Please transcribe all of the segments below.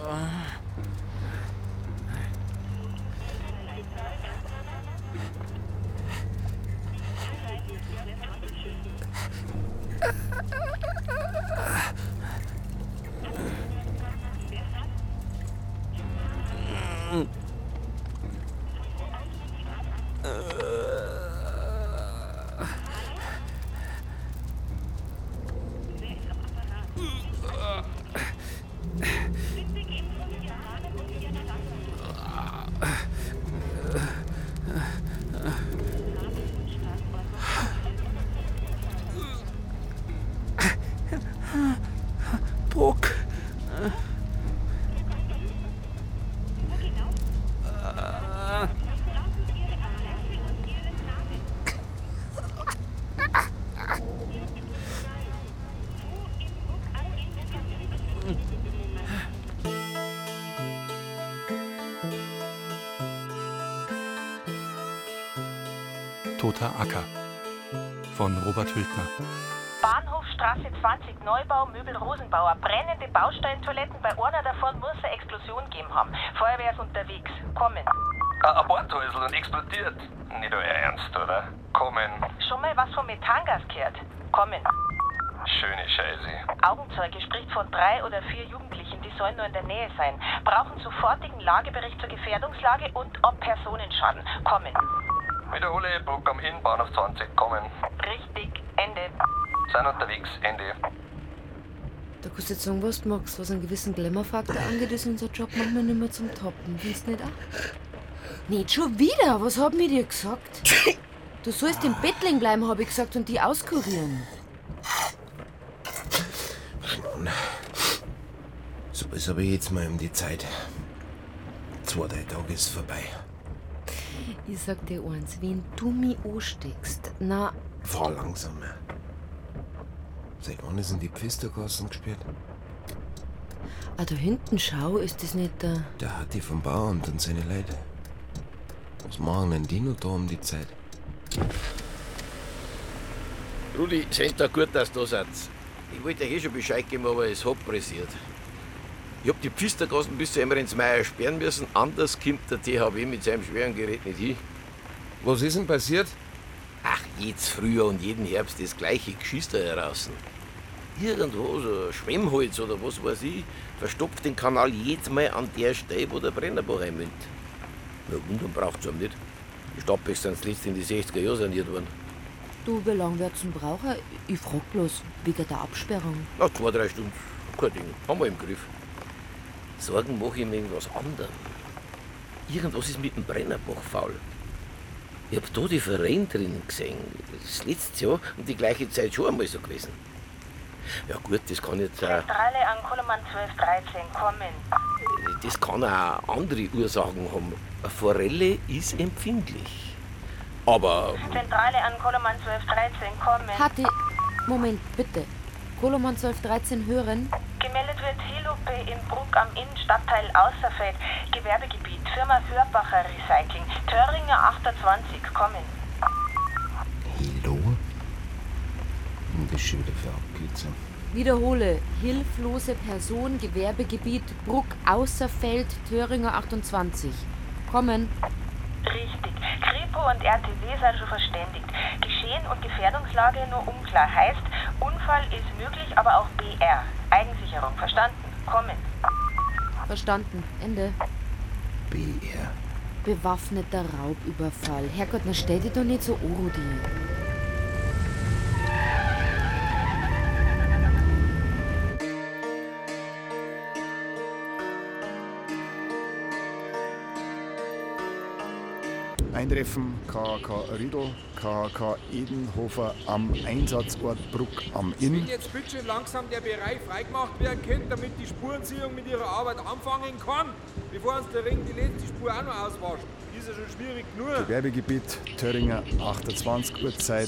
Bruck. Toter Acker von Robert Hültner. Bahnhofstraße 20, Neubau, Möbel Rosenbauer. Brennende Baustellentoiletten, bei einer davon muss es eine Explosion gegeben haben. Feuerwehr ist unterwegs. Kommen. Ein Bordhäusl und explodiert. Nicht euer Ernst, oder? Kommen. Schon mal was vom Methangas gehört? Kommen. Schöne Scheiße. Augenzeuge spricht von 3 oder 4 Jugendlichen, die sollen nur in der Nähe sein. Brauchen sofortigen Lagebericht zur Gefährdungslage und ob Personenschaden. Kommen. Wiederhole, Bruck am Inn, Bahnhof 20, kommen. Richtig, Ende. Sind unterwegs, Ende. Da kannst du jetzt sagen, was du magst. Was einen gewissen Glamour-Faktor angeht, ist unser Job manchmal nicht mehr zum Toppen. Findest du nicht auch? Nicht schon wieder? Was hab ich dir gesagt? Du sollst im Bett liegen bleiben, hab ich gesagt, und die auskurieren. So ist aber jetzt mal um die Zeit. 2-3 Tage ist vorbei. Ich sag dir eins, wenn du mich ansteckst, na... Fahr langsamer. Seit wann ist denn die Pfistergassen gesperrt? Ah, da hinten, schau, ist das nicht der... Der hat die vom Bauamt und seine Leute. Was machen denn die noch da um die Zeit? Rudi, seid da gut, dass du da seid. Ich wollte euch schon Bescheid geben, aber es hat pressiert. Ich hab die Pfistergassen bis zu Emmerensmeier sperren müssen, anders kommt der THW mit seinem schweren Gerät nicht hin. Was ist denn passiert? Ach, jedes Frühjahr und jeden Herbst das gleiche Geschiss da heraus. Irgendwo, so ein Schwemmholz oder was weiß ich, verstopft den Kanal jedes Mal an der Stelle, wo der Brennerbach einmündet. Na, wundern braucht's einem nicht. Die Stadtbäche sind zuletzt in die 60er Jahre saniert worden. Du, wie lange wird's denn brauchen? Ich frag bloß, wegen der Absperrung. Na, 2-3 Stunden. Kein Ding. Haben wir im Griff. Sorgen mache ich mir wegen was anderem. Irgendwas ist mit dem Brennerbach faul. Ich hab da die Verein drin gesehen. Das letzte Jahr und die gleiche Zeit schon einmal so gewesen. Ja gut, das kann jetzt auch... Zentrale an Koloman 1213, kommen. Das kann auch andere Ursachen haben. Eine Forelle ist empfindlich. Aber... Zentrale an Koloman 1213, kommen. Hatti, Moment, bitte. Koloman 1213 hören. Gemeldet wird Hilupe in Bruck am Inn, Stadtteil Außerfeld, Gewerbegebiet, Firma Hörbacher Recycling, Töringer 28, kommen. Hilo? Das ist schon wieder für Abkürzung. Wiederhole. Hilflose Person, Gewerbegebiet, Bruck, Außerfeld, Töringer 28. Kommen. Richtig. Kripo und RTW sind schon verständigt. Geschehen und Gefährdungslage nur unklar. Heißt, Unfall ist möglich, aber auch BR. Eigensicherung. Verstanden? Kommen. Verstanden. Ende. BR. Bewaffneter Raubüberfall. Herrgott, na stell dich doch nicht so an, Rudi. Eintreffen KHK Riedl, KHK Edenhofer am Einsatzort Bruck am Inn. Wenn jetzt bitte schön langsam der Bereich freigemacht werden könnte, damit die Spurenziehung mit ihrer Arbeit anfangen kann, bevor uns der Ring die letzte Spur auch noch auswascht. Ist ja schon schwierig genug. Gewerbegebiet Töringer 28, Uhrzeit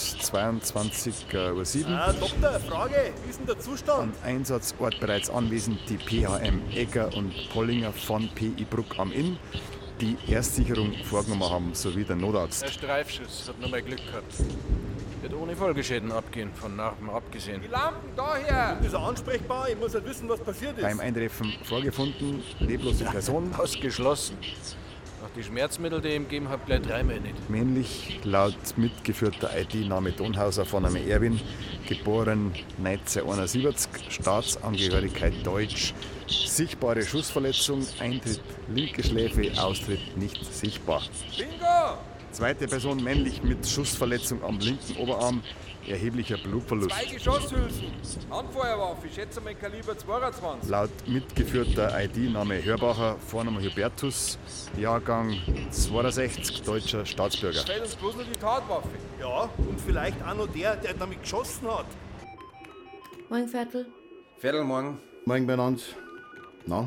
22:07 Uhr. Doktor, Frage, wie ist denn der Zustand? Am Einsatzort bereits anwesend die PHM Egger und Pollinger von PI Bruck am Inn, die Erstsicherung vorgenommen haben, sowie der Notarzt. Der Streifschuss hat nochmal Glück gehabt. Wird ohne Folgeschäden abgehen, von Narben abgesehen. Die Lampen daher! Ist er ansprechbar? Ich muss halt wissen, was passiert ist. Beim Eintreffen vorgefunden, leblose Person. Ausgeschlossen. Nach die Schmerzmittel, die ich ihm gegeben hab, gleich 3 Mal nicht. Männlich, laut mitgeführter ID-Name Donhauser von einem Erwin, geboren 1971, Staatsangehörigkeit Deutsch, sichtbare Schussverletzung, Eintritt linke Schläfe, Austritt nicht sichtbar. Bingo! Zweite Person männlich mit Schussverletzung am linken Oberarm, erheblicher Blutverlust. 2 Geschosshülsen. Handfeuerwaffe, ich schätze mal Kaliber 22. Laut mitgeführter ID-Name Hörbacher, Vorname Hubertus, Jahrgang 62, deutscher Staatsbürger. Fällt uns bloß nur die Tatwaffe. Ja, und vielleicht auch noch der damit geschossen hat. Moin, Viertel. Viertel morgen. Morgen benannt. Na?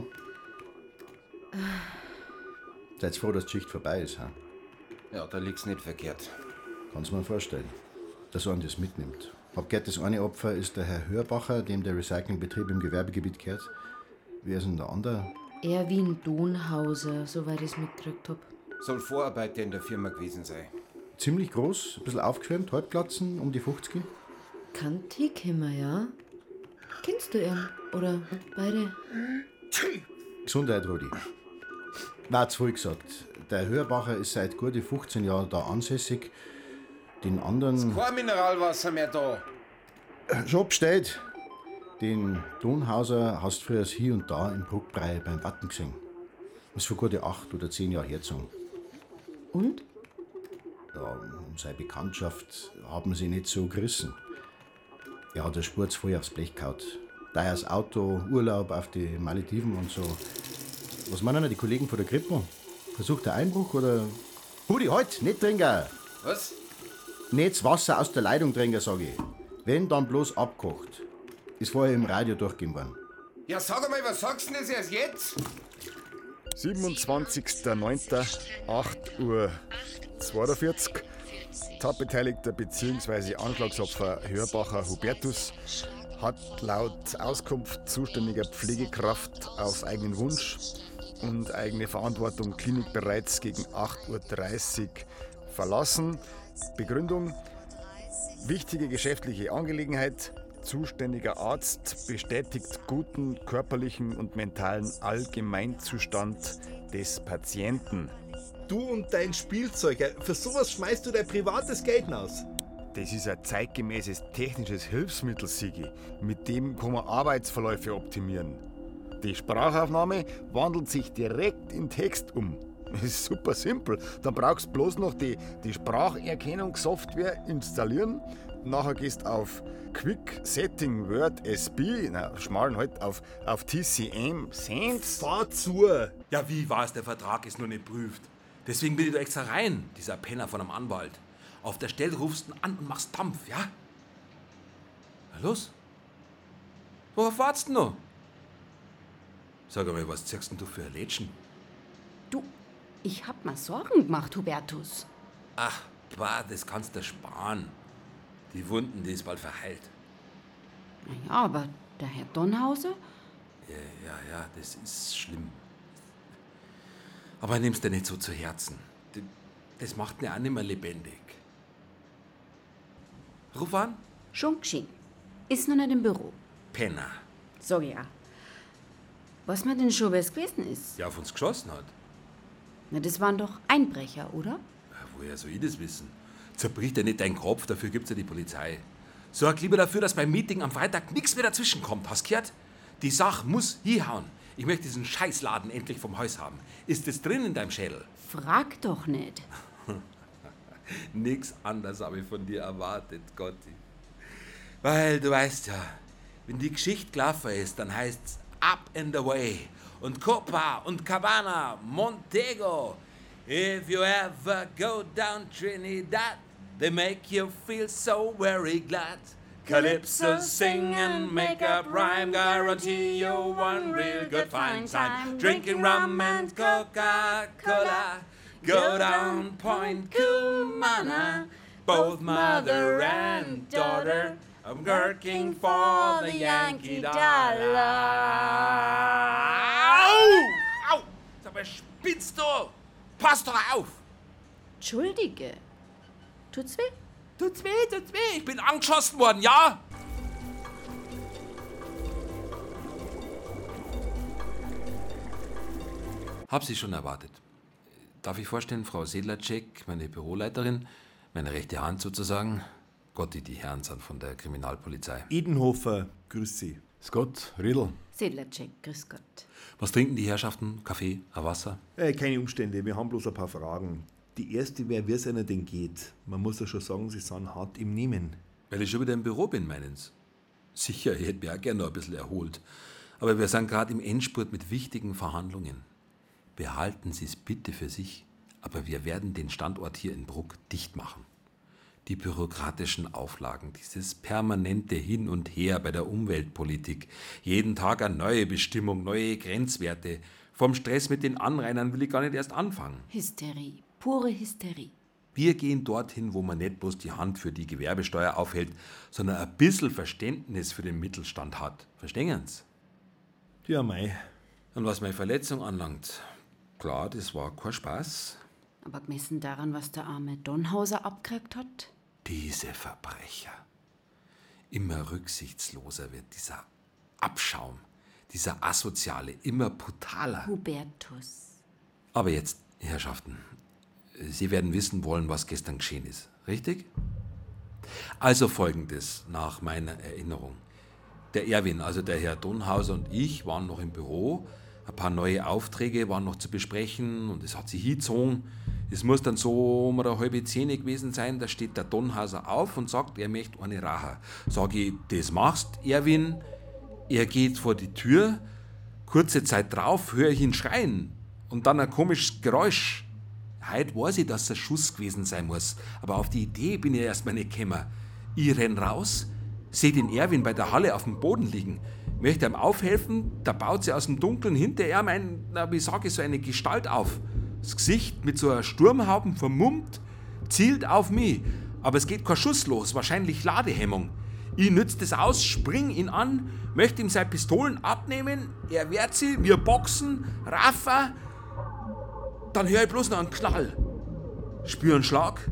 Seid froh, dass die Schicht vorbei ist, ha? Ja, da liegt's nicht verkehrt. Kannst du mir vorstellen, dass man das mitnimmt. Hab gehört, das eine Opfer ist der Herr Hörbacher, dem der Recyclingbetrieb im Gewerbegebiet gehört. Wer ist denn der andere? Erwin Donhauser, soweit ich es mitgekriegt hab. Soll Vorarbeiter in der Firma gewesen sein. Ziemlich groß, ein bisschen aufgeschwemmt, Halbplatzen, um die 50. Kann Tickhammer, ja? Kennst du ihn? Oder beide? Gesundheit, Rudi. War zu früh gesagt. Der Hörbacher ist seit gute 15 Jahren da ansässig. Den anderen... Kein Mineralwasser mehr da. Schon bestellt. Den Donhauser hast du früher hier und da im Bruckbrei beim Watten gesehen. Das ist vor gute 8 oder 10 Jahren hergezogen. Und? Ja, um seine Bekanntschaft haben sie nicht so gerissen. Er hat eine Spur zu voll aufs Blech gehauen. Teures Auto, Urlaub auf die Malediven und so. Was meinen die Kollegen von der Kripo? Versucht der Einbruch oder... Rudi, halt, nicht trinken! Was? Nicht das Wasser aus der Leitung trinken, sag ich. Wenn, dann bloß abkocht. Ist vorher im Radio durchgegeben worden. Ja, sag einmal, was sagst du denn das erst jetzt? 27.09.8.42 Uhr. Tatbeteiligter bzw. Anschlagsopfer Hörbacher Hubertus hat laut Auskunft zuständiger Pflegekraft auf eigenen Wunsch und eigene Verantwortung Klinik bereits gegen 8.30 Uhr verlassen. Begründung: wichtige geschäftliche Angelegenheit. Zuständiger Arzt bestätigt guten körperlichen und mentalen Allgemeinzustand des Patienten. Du und dein Spielzeug, für sowas schmeißt du dein privates Geld aus. Das ist ein zeitgemäßes technisches Hilfsmittel, Sigi. Mit dem kann man Arbeitsverläufe optimieren. Die Sprachaufnahme wandelt sich direkt in Text um. Das ist super simpel. Dann brauchst du bloß noch die Spracherkennungssoftware installieren. Nachher gehst du auf Quick Setting Word SB, schmalen halt auf TCM Send. Fahr zu! Ja, wie war's? Der Vertrag ist nur nicht prüft. Deswegen will ich da extra rein, dieser Penner von einem Anwalt. Auf der Stelle rufst du ihn an und machst Dampf, ja? Na los? Worauf wartest du noch? Sag einmal, was ziehst denn du für ein Lädchen? Du, ich hab mir Sorgen gemacht, Hubertus. Ach, bah, das kannst du sparen. Die Wunden, die ist bald verheilt. Naja, aber der Herr Donhauser? Ja, das ist schlimm. Aber nimm's dir nicht so zu Herzen. Das macht ihn ja auch nicht mehr lebendig. Ruf an? Schon geschehen. Ist noch nicht im Büro. Penner. Sag ja. Was mir denn schon was gewesen ist? Ja, auf uns geschossen hat. Na, das waren doch Einbrecher, oder? Ja, woher soll ich das wissen? Zerbricht ja nicht deinen Kopf, dafür gibt's ja die Polizei. Sorg lieber dafür, dass beim Meeting am Freitag nichts mehr dazwischen kommt, hast du gehört? Die Sache muss hinhauen. Ich möchte diesen Scheißladen endlich vom Haus haben. Ist es drin in deinem Schädel? Frag doch nicht. Nix anderes habe ich von dir erwartet, Gotti. Weil du weißt ja, wenn die Geschichte gelaufen ist, dann heißt's Up and Away und Copa und Cabana, Montego. If you ever go down Trinidad, they make you feel so very glad. Calypso sing and make up rhyme, guarantee you one real good fine time. Drinking rum and Coca-Cola, go down Point Cumana. Both mother and daughter, I'm working for the Yankee Dollar. Au! Au! Sag mal, spinnst du? Pass doch auf! Entschuldige. Tut's weh? Tut's weh, ich bin angeschossen worden, ja? Hab Sie schon erwartet. Darf ich vorstellen, Frau Sedlacek, meine Büroleiterin, meine rechte Hand sozusagen. Gotti, die Herren sind von der Kriminalpolizei. Edenhofer, grüß Sie. Scott, Riedl. Sedlacek, grüß Gott. Was trinken die Herrschaften? Kaffee, ein Wasser? Keine Umstände, wir haben bloß ein paar Fragen. Die erste wäre, wie es einer denn geht. Man muss ja schon sagen, Sie sind hart im Nehmen. Weil ich schon wieder im Büro bin, meinen Sie? Sicher, ich hätte mich auch gerne noch ein bisschen erholt. Aber wir sind gerade im Endspurt mit wichtigen Verhandlungen. Behalten Sie es bitte für sich, aber wir werden den Standort hier in Bruck dicht machen. Die bürokratischen Auflagen, dieses permanente Hin und Her bei der Umweltpolitik, jeden Tag eine neue Bestimmung, neue Grenzwerte. Vom Stress mit den Anrainern will ich gar nicht erst anfangen. Hysterie, pure Hysterie. Wir gehen dorthin, wo man nicht bloß die Hand für die Gewerbesteuer aufhält, sondern ein bisschen Verständnis für den Mittelstand hat. Verstehen Sie? Ja, mei. Und was meine Verletzung anlangt, klar, das war kein Spaß. Aber gemessen daran, was der arme Donhauser abgekriegt hat? Diese Verbrecher. Immer rücksichtsloser wird dieser Abschaum, dieser Asoziale, immer brutaler. Hubertus. Aber jetzt, Herrschaften, Sie werden wissen wollen, was gestern geschehen ist, richtig? Also Folgendes, nach meiner Erinnerung. Der Erwin, also der Herr Donhauser und ich waren noch im Büro. Ein paar neue Aufträge waren noch zu besprechen und es hat sich hingezogen. Es muss dann so um eine halbe 10 gewesen sein, da steht der Donhauser auf und sagt, er möchte eine Rache. Sag ich, das machst, Erwin. Er geht vor die Tür. Kurze Zeit drauf höre ich ihn schreien und dann ein komisches Geräusch. Heute weiß ich, dass es ein Schuss gewesen sein muss, aber auf die Idee bin ich erst mal nicht gekommen. Ich renn raus, sehe den Erwin bei der Halle auf dem Boden liegen, möchte ihm aufhelfen, da baut sie aus dem Dunkeln hinter ihm so eine Gestalt auf. Das Gesicht mit so einer Sturmhaube vermummt, zielt auf mich, aber es geht kein Schuss los, wahrscheinlich Ladehemmung. Ich nütze das aus, spring ihn an, möchte ihm seine Pistolen abnehmen, er wehrt sie, wir boxen, Raffa. Dann höre ich bloß noch einen Knall, spüre einen Schlag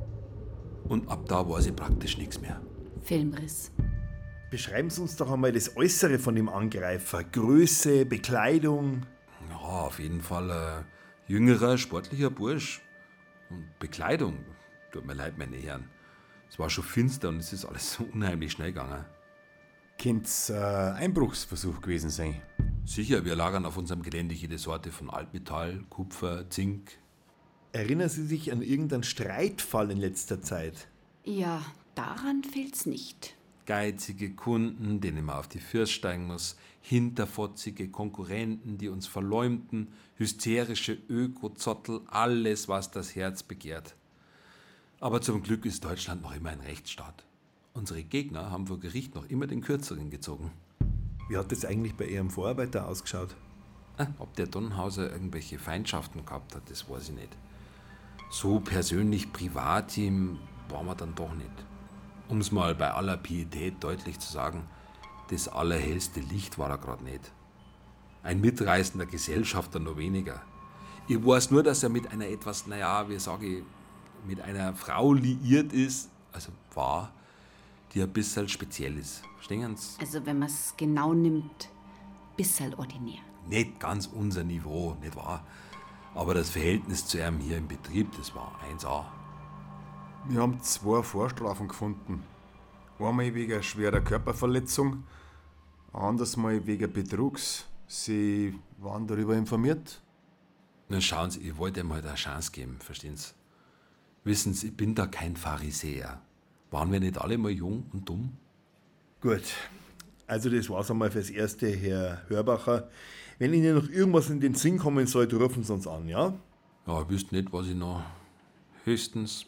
und ab da weiß ich praktisch nichts mehr. Filmriss. Beschreiben Sie uns doch einmal das Äußere von dem Angreifer. Größe, Bekleidung. Ja, auf jeden Fall ein jüngerer, sportlicher Bursch. Und Bekleidung, tut mir leid, meine Herren. Es war schon finster und es ist alles so unheimlich schnell gegangen. Könnte es ein Einbruchsversuch gewesen sein? Sicher, wir lagern auf unserem Gelände jede Sorte von Altmetall, Kupfer, Zink. Erinnern Sie sich an irgendeinen Streitfall in letzter Zeit? Ja, daran fehlt's nicht. Geizige Kunden, denen man auf die First steigen muss, hinterfotzige Konkurrenten, die uns verleumden, hysterische Ökozottel, alles, was das Herz begehrt. Aber zum Glück ist Deutschland noch immer ein Rechtsstaat. Unsere Gegner haben vor Gericht noch immer den Kürzeren gezogen. Wie hat das eigentlich bei Ihrem Vorarbeiter ausgeschaut? Ob der Donhauser irgendwelche Feindschaften gehabt hat, das weiß ich nicht. So persönlich privat ihm waren wir dann doch nicht. Um es mal bei aller Pietät deutlich zu sagen, das allerhellste Licht war er gerade nicht. Ein mitreißender Gesellschafter noch weniger. Ich weiß nur, dass er mit einer etwas, wie sage ich, mit einer Frau liiert ist, also war, die ein bisschen speziell ist. Verstehen Sie? Also wenn man es genau nimmt, bisschen ordinär. Nicht ganz unser Niveau, nicht wahr? Aber das Verhältnis zu ihm hier im Betrieb, das war 1A. Wir haben 2 Vorstrafen gefunden. Einmal wegen schwerer Körperverletzung, anders mal wegen Betrugs. Sie waren darüber informiert? Na schauen Sie, ich wollte ihm halt eine Chance geben, verstehen Sie? Wissen Sie, ich bin da kein Pharisäer. Waren wir nicht alle mal jung und dumm? Gut, also das war's einmal fürs Erste, Herr Hörbacher. Wenn Ihnen noch irgendwas in den Sinn kommen sollte, rufen Sie uns an, ja? Ja, ich wüsste nicht, was ich noch höchstens...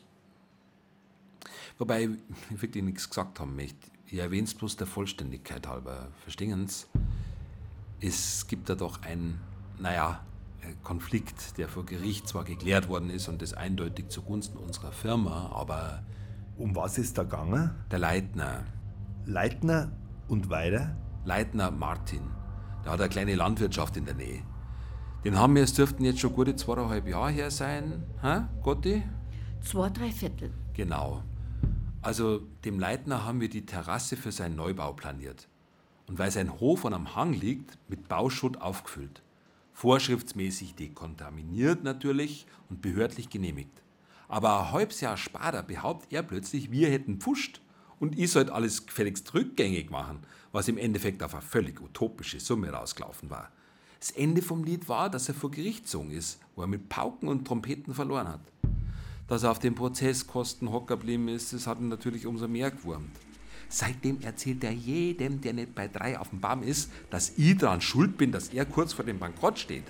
Wobei ich wirklich nichts gesagt haben möchte. Ich erwähne es bloß der Vollständigkeit halber. Verstehen Sie? Es gibt da doch einen Konflikt, der vor Gericht zwar geklärt worden ist und das eindeutig zugunsten unserer Firma, aber... Um was ist da gegangen? Der Leitner. Leitner und weiter? Leitner Martin. Der hat eine kleine Landwirtschaft in der Nähe. Den haben wir, es dürften jetzt schon gute 2,5 Jahre her sein. Gotti? 2 3/4. Genau. Also dem Leitner haben wir die Terrasse für seinen Neubau planiert. Und weil sein Hof am Hang liegt, mit Bauschutt aufgefüllt. Vorschriftsmäßig dekontaminiert natürlich und behördlich genehmigt. Aber ein halbes Jahr später behauptet er plötzlich, wir hätten pfuscht und ich sollte alles gefälligst rückgängig machen, was im Endeffekt auf eine völlig utopische Summe rausgelaufen war. Das Ende vom Lied war, dass er vor Gericht gezogen ist, wo er mit Pauken und Trompeten verloren hat. Dass er auf den Prozesskosten hocker geblieben ist, das hat ihn natürlich umso mehr gewurmt. Seitdem erzählt er jedem, der nicht bei 3 auf dem Baum ist, dass ich daran schuld bin, dass er kurz vor dem Bankrott steht.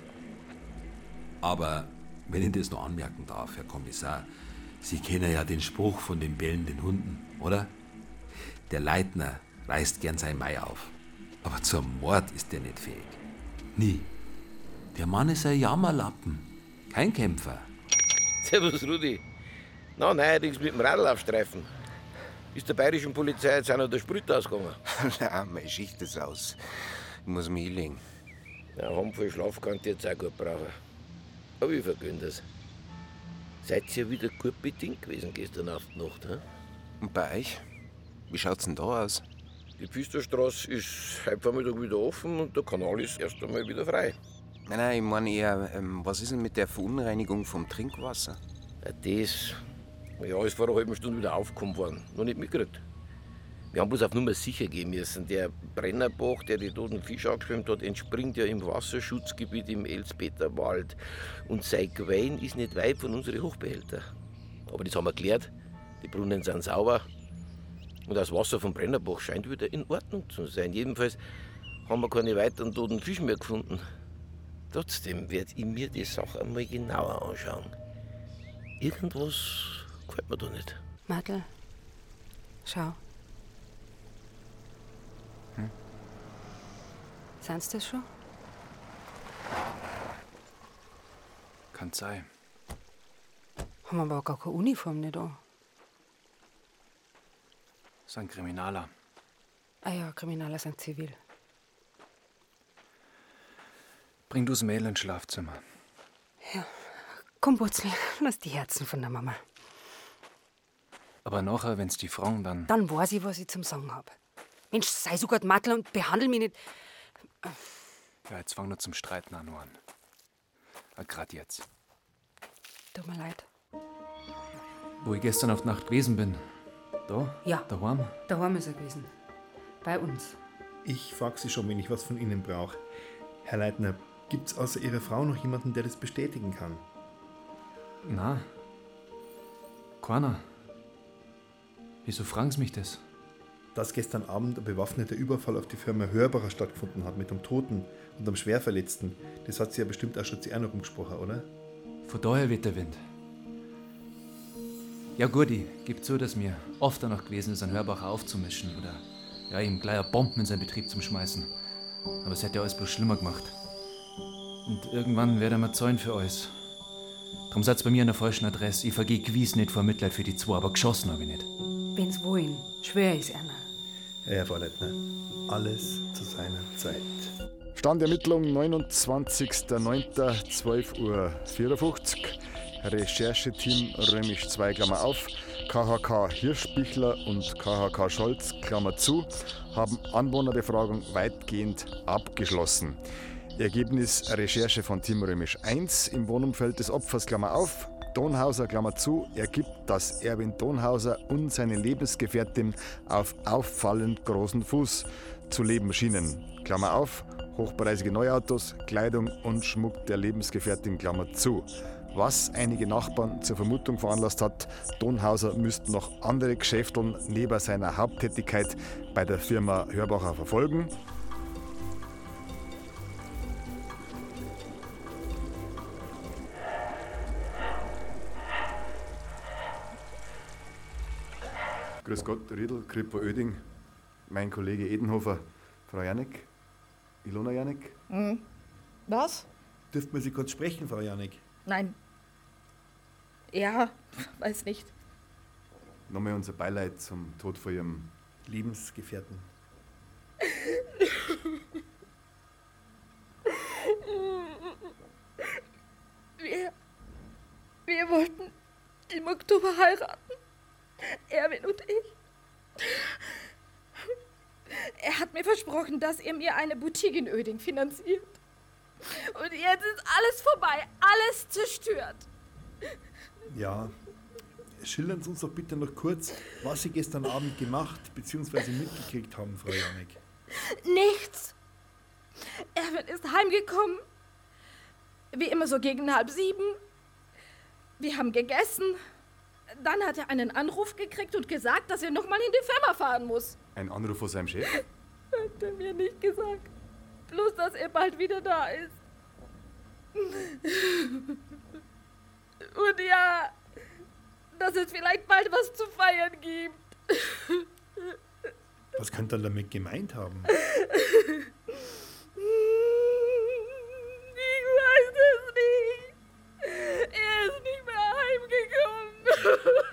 Aber wenn ich das noch anmerken darf, Herr Kommissar, Sie kennen ja den Spruch von den bellenden Hunden, oder? Der Leitner reißt gern sein Mai auf, aber zum Mord ist er nicht fähig. Nie. Der Mann ist ein Jammerlappen, kein Kämpfer. Servus, Rudi. Na, neuerdings mit dem Radl auf Streifen. Ist der bayerischen Polizei jetzt auch noch der Sprit ausgegangen? Nein, meine Schicht ist aus. Ich muss mich hinlegen. Ja, haben voll Schlaf kann ich jetzt auch gut brauchen. Aber ich vergönn das. Seid ihr wieder gut bedient gewesen gestern Nacht? He? Und bei euch? Wie schaut's denn da aus? Die Pfisterstraße ist heute Vormittag wieder offen und der Kanal ist erst einmal wieder frei. Nein, ich meine eher, was ist denn mit der Verunreinigung vom Trinkwasser? Ja, das ist vor einer halben Stunde wieder aufgekommen worden. Noch nicht mitgekriegt. Wir haben bloß auf Nummer sicher gehen müssen. Der Brennerbach, der die toten Fische angeschwemmt hat, entspringt ja im Wasserschutzgebiet im Elspeterwald. Und sein Quellen ist nicht weit von unseren Hochbehältern. Aber das haben wir geklärt. Die Brunnen sind sauber. Und das Wasser vom Brennerbach scheint wieder in Ordnung zu sein. Jedenfalls haben wir keine weiteren toten Fische mehr gefunden. Trotzdem werde ich mir die Sache einmal genauer anschauen. Irgendwas gefällt mir da nicht. Martl, schau. Sind's das schon? Kann sein. Haben wir aber gar keine Uniform nicht an. Das ist ein Kriminaler. Ah ja, Kriminaler sind zivil. Bring du's Mädel ins Schlafzimmer. Ja, komm, Wurzel, lass die Herzen von der Mama. Aber nachher, wenn's die fragen, dann... Dann weiß ich, was ich zum Sagen hab. Mensch, sei so gut Mattel und behandel mich nicht... Ja, jetzt fang nur zum Streiten an. Grad jetzt. Tut mir leid. Wo ich gestern auf die Nacht gewesen bin. Da? Ja. Daheim? Daheim ist er gewesen. Bei uns. Ich frag Sie schon, wenn ich was von Ihnen brauche. Herr Leitner, gibt's außer Ihrer Frau noch jemanden, der das bestätigen kann? Na. Keiner. Wieso fragen Sie mich das? Dass gestern Abend ein bewaffneter Überfall auf die Firma Hörbacher stattgefunden hat mit einem Toten und einem Schwerverletzten, das hat sie ja bestimmt auch schon zu Ihnen rumgesprochen, oder? Von daher weht der Wind. Ja gut, ich gebe zu, dass mir oft danach gewesen ist, einen Hörbacher aufzumischen oder ja, ihm gleich eine Bombe in seinen Betrieb zu schmeißen. Aber es hätte ja alles bloß schlimmer gemacht. Und irgendwann werde ich mir zahlen für alles. Darum seid's bei mir an der falschen Adresse. Ich vergeh gewiss nicht vor Mitleid für die zwei, aber geschossen habe ich nicht. Wenn's wollen, schwör ich's einer. Ja, Herr Vorleitner, alles zu seiner Zeit. Standermittlung 29.09.12.54 Uhr. Rechercheteam Römisch 2, Klammer auf, KHK Hirschbichler und KHK Scholz, Klammer zu, haben Anwohnerbefragung weitgehend abgeschlossen. Ergebnis Recherche von Team Römisch 1 im Wohnumfeld des Opfers, Klammer auf, Donhauser, Klammer zu, ergibt, dass Erwin Donhauser und seine Lebensgefährtin auf auffallend großen Fuß zu leben schienen, Klammer auf, hochpreisige Neuautos, Kleidung und Schmuck der Lebensgefährtin, Klammer zu. Was einige Nachbarn zur Vermutung veranlasst hat, Donhauser müsste noch andere Geschäfteln neben seiner Haupttätigkeit bei der Firma Hörbacher verfolgen. Grüß Gott, Riedl, Kripo Oeding, mein Kollege Edenhofer, Frau Janek, Ilona Janek. Was? Dürft man Sie kurz sprechen, Frau Janek? Nein. Ja, weiß nicht. Nochmal unser Beileid zum Tod von Ihrem Lebensgefährten. Wir wollten im Oktober heiraten. Erwin und ich. Er hat mir versprochen, dass er mir eine Boutique in Oeding finanziert. Und jetzt ist alles vorbei, alles zerstört. Ja, schildern Sie uns doch bitte noch kurz, was Sie gestern Abend gemacht bzw. mitgekriegt haben, Frau Janek. Nichts. Erwin ist heimgekommen. Wie immer so gegen 6:30. Wir haben gegessen. Dann hat er einen Anruf gekriegt und gesagt, dass er nochmal in die Firma fahren muss. Ein Anruf von seinem Chef? Hat er mir nicht gesagt. Bloß, dass er bald wieder da ist. Und ja, dass es vielleicht bald was zu feiern gibt. Was könnte er damit gemeint haben? Ich weiß es nicht. Er ist nicht mehr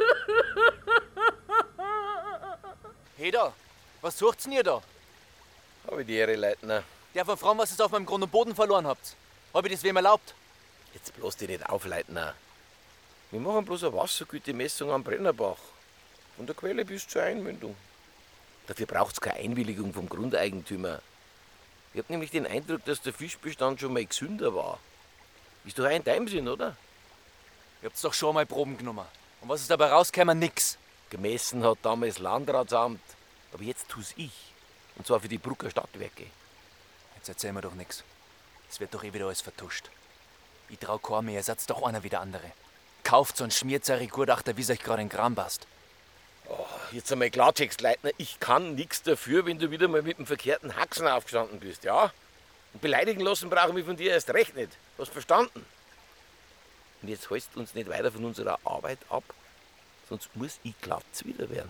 heimgekommen. Hey da, was sucht's denn ihr da? Hab ich die Ehre, Leitner. Darf man fragen, was ihr auf meinem Grund und Boden verloren habt? Hab ich das wem erlaubt? Jetzt bloß dich nicht auf, Leitner. Wir machen bloß eine Wassergütemessung am Brennerbach. Von der Quelle bis zur Einmündung. Dafür braucht's keine Einwilligung vom Grundeigentümer. Ich hab nämlich den Eindruck, dass der Fischbestand schon mal gesünder war. Ist doch auch in deinem Sinn, oder? Ihr habt's doch schon mal Proben genommen. Und was ist dabei rausgekommen? Nix. Gemessen hat damals Landratsamt. Aber jetzt tu's ich. Und zwar für die Brucker Stadtwerke. Jetzt erzähl mir doch nix. Es wird doch eh wieder alles vertuscht. Ich trau keinem mehr, ihr seid doch einer wie der andere. Kauft so einen schmierzerige Gutachter, wie's euch gerade in den Kram passt. Oh, jetzt einmal Klartext, Leitner. Ich kann nichts dafür, wenn du wieder mal mit dem verkehrten Haxen aufgestanden bist, ja? Und beleidigen lassen brauchen wir von dir erst recht nicht. Hast verstanden? Und jetzt hältst uns nicht weiter von unserer Arbeit ab, sonst muss ich glatt's wieder werden.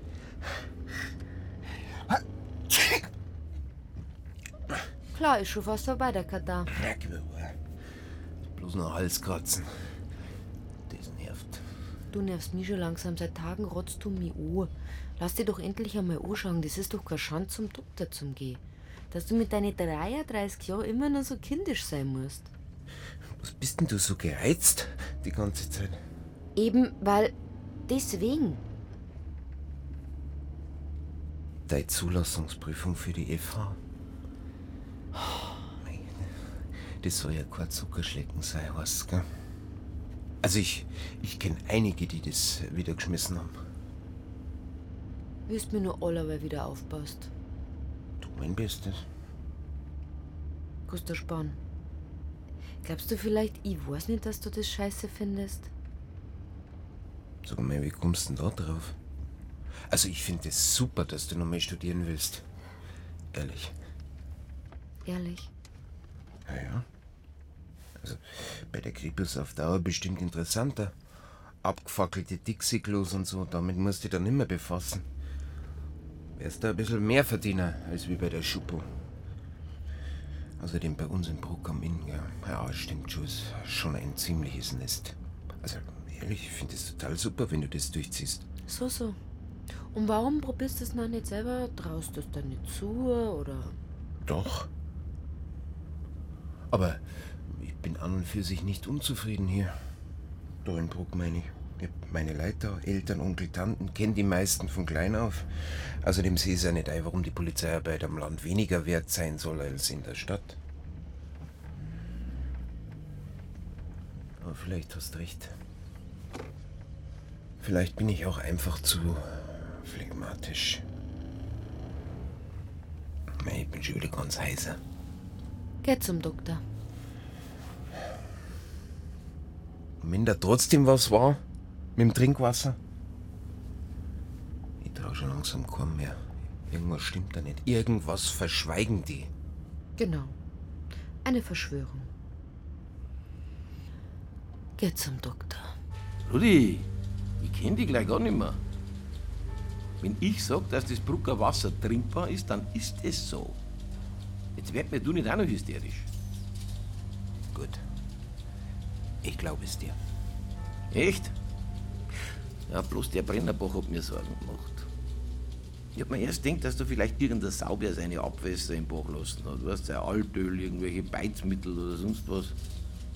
Klar, ist schon fast vorbei, der Katar. Bloß noch Halskratzen. Das nervt. Du nervst mich schon langsam. Seit Tagen rotzt du mich an. Lass dich doch endlich einmal anschauen. Das ist doch keine Schande, zum Doktor zu gehen. Dass du mit deinen 33 Jahren immer noch so kindisch sein musst. Was bist denn du so gereizt die ganze Zeit? Eben, weil... Deswegen. Deine Zulassungsprüfung für die FH. Das soll ja kein Zuckerschlecken sein, weißt du, gell? Also ich kenne einige, die das wieder geschmissen haben. Willst mir nur allerweil wieder aufpasst. Du mein Bestes. Gustav Spahn. Glaubst du vielleicht, ich weiß nicht, dass du das scheiße findest? Sag mal, wie kommst du denn da drauf? Also ich finde es super, dass du noch mehr studieren willst. Ehrlich. Ehrlich? Ja. Also bei der Krippels auf Dauer bestimmt interessanter. Abgefackelte Dixie-Klos und so, damit musst du dich dann nicht mehr befassen. Wärst da ein bisschen mehr Verdiener als wie bei der Schuppo. Außerdem bei uns im Bruck am Inn, ja, stimmt schon, ist schon ein ziemliches Nest. Also ehrlich, ich finde es total super, wenn du das durchziehst. So. Und warum probierst du es noch nicht selber? Traust du es dann nicht zu, oder? Doch. Aber ich bin an und für sich nicht unzufrieden hier. Da in Bruck meine ich. Ich hab meine Leute da, Eltern, Onkel, Tanten, kenn die meisten von klein auf. Außerdem sehe ich ja nicht ein, warum die Polizeiarbeit am Land weniger wert sein soll als in der Stadt. Aber vielleicht hast recht. Vielleicht bin ich auch einfach zu phlegmatisch. Ich bin schon wieder ganz heiser. Geh zum Doktor. Und wenn da trotzdem was war, mit dem Trinkwasser? Ich trau schon langsam kaum mehr. Irgendwas stimmt da nicht. Irgendwas verschweigen die. Genau. Eine Verschwörung. Geh zum Doktor. Rudi, ich kenn dich gleich gar nicht mehr. Wenn ich sag, dass das Brucker Wasser trinkbar ist, dann ist es so. Jetzt werd mir du nicht auch noch hysterisch. Gut. Ich glaube es dir. Echt? Ja, bloß der Brennerbach hat mir Sorgen gemacht. Ich hab mir erst gedacht, dass da vielleicht irgendein Sauber seine Abwässer im Bach lassen hat. Weißt du, Altöl, irgendwelche Beizmittel oder sonst was.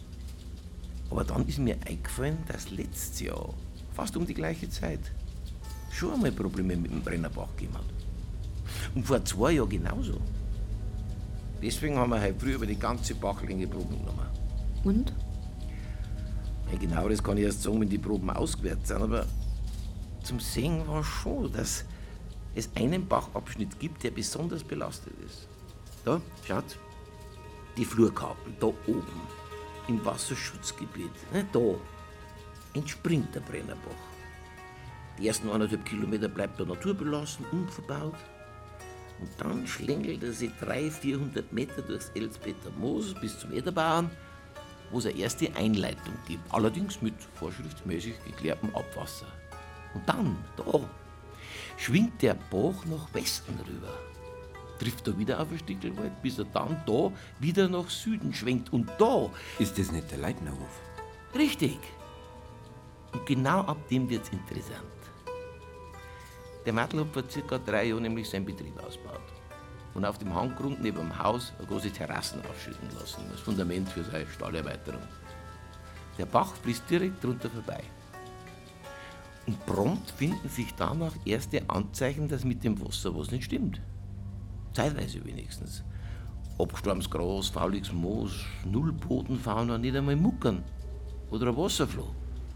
Aber dann ist mir eingefallen, dass letztes Jahr, fast um die gleiche Zeit, schon einmal Probleme mit dem Brennerbach gegeben hat. Und vor 2 Jahren genauso. Deswegen haben wir heute früh über die ganze Bachlänge Proben genommen. Und? Ein genaueres kann ich erst sagen, wenn die Proben ausgewertet sind, aber zum Sehen war schon, dass es einen Bachabschnitt gibt, der besonders belastet ist. Da, schaut, die Flurkarten, da oben, im Wasserschutzgebiet, da, entspringt der Brennerbach. Die ersten 1,5 Kilometer bleibt er naturbelassen, unverbaut. Und dann schlängelt er sich 300-400 Meter durchs Elsbeter Moos bis zum Ederbauern, wo es eine erste Einleitung gibt, allerdings mit vorschriftsmäßig geklärtem Abwasser. Und dann, da, schwingt der Bach nach Westen rüber, trifft er wieder auf ein Stickelwald, bis er dann da wieder nach Süden schwenkt. Und da... Ist das nicht der Leitnerhof? Richtig. Und genau ab dem wird's interessant. Der Matl hat vor ca. 3 Jahren nämlich seinen Betrieb ausgebaut und auf dem Hanggrund neben dem Haus eine große Terrassen aufschütten lassen, als Fundament für seine Stallerweiterung. Der Bach fließt direkt drunter vorbei. Und prompt finden sich danach erste Anzeichen, dass mit dem Wasser was nicht stimmt. Zeitweise wenigstens. Abgestorbenes Gras, fauliges Moos, null Bodenfauna, nicht einmal Muckern oder ein Wasserfloh.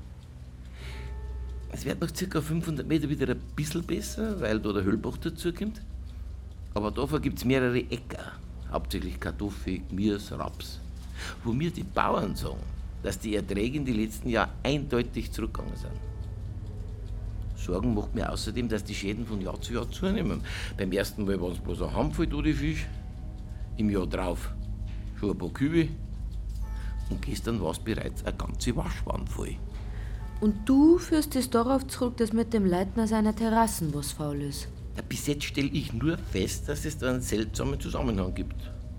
Es wird nach ca. 500 Meter wieder ein bisschen besser, weil da der Höllbach dazukommt. Aber davor gibt es mehrere Äcker, hauptsächlich Kartoffel, Gemüse, Raps. Wo mir die Bauern sagen, dass die Erträge in den letzten Jahren eindeutig zurückgegangen sind. Sorgen macht mir außerdem, dass die Schäden von Jahr zu Jahr zunehmen. Beim ersten Mal waren es bloß ein Handvoll tote Fisch, im Jahr drauf schon ein paar Kühe und gestern war es bereits eine ganze Waschwand voll. Und du führst es darauf zurück, dass mit dem Leitner seiner Terrassen was faul ist? Ja, bis jetzt stelle ich nur fest, dass es da einen seltsamen Zusammenhang gibt.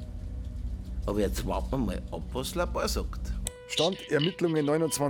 Aber jetzt warten wir mal ab, was Labor sagt. Stand Ermittlungen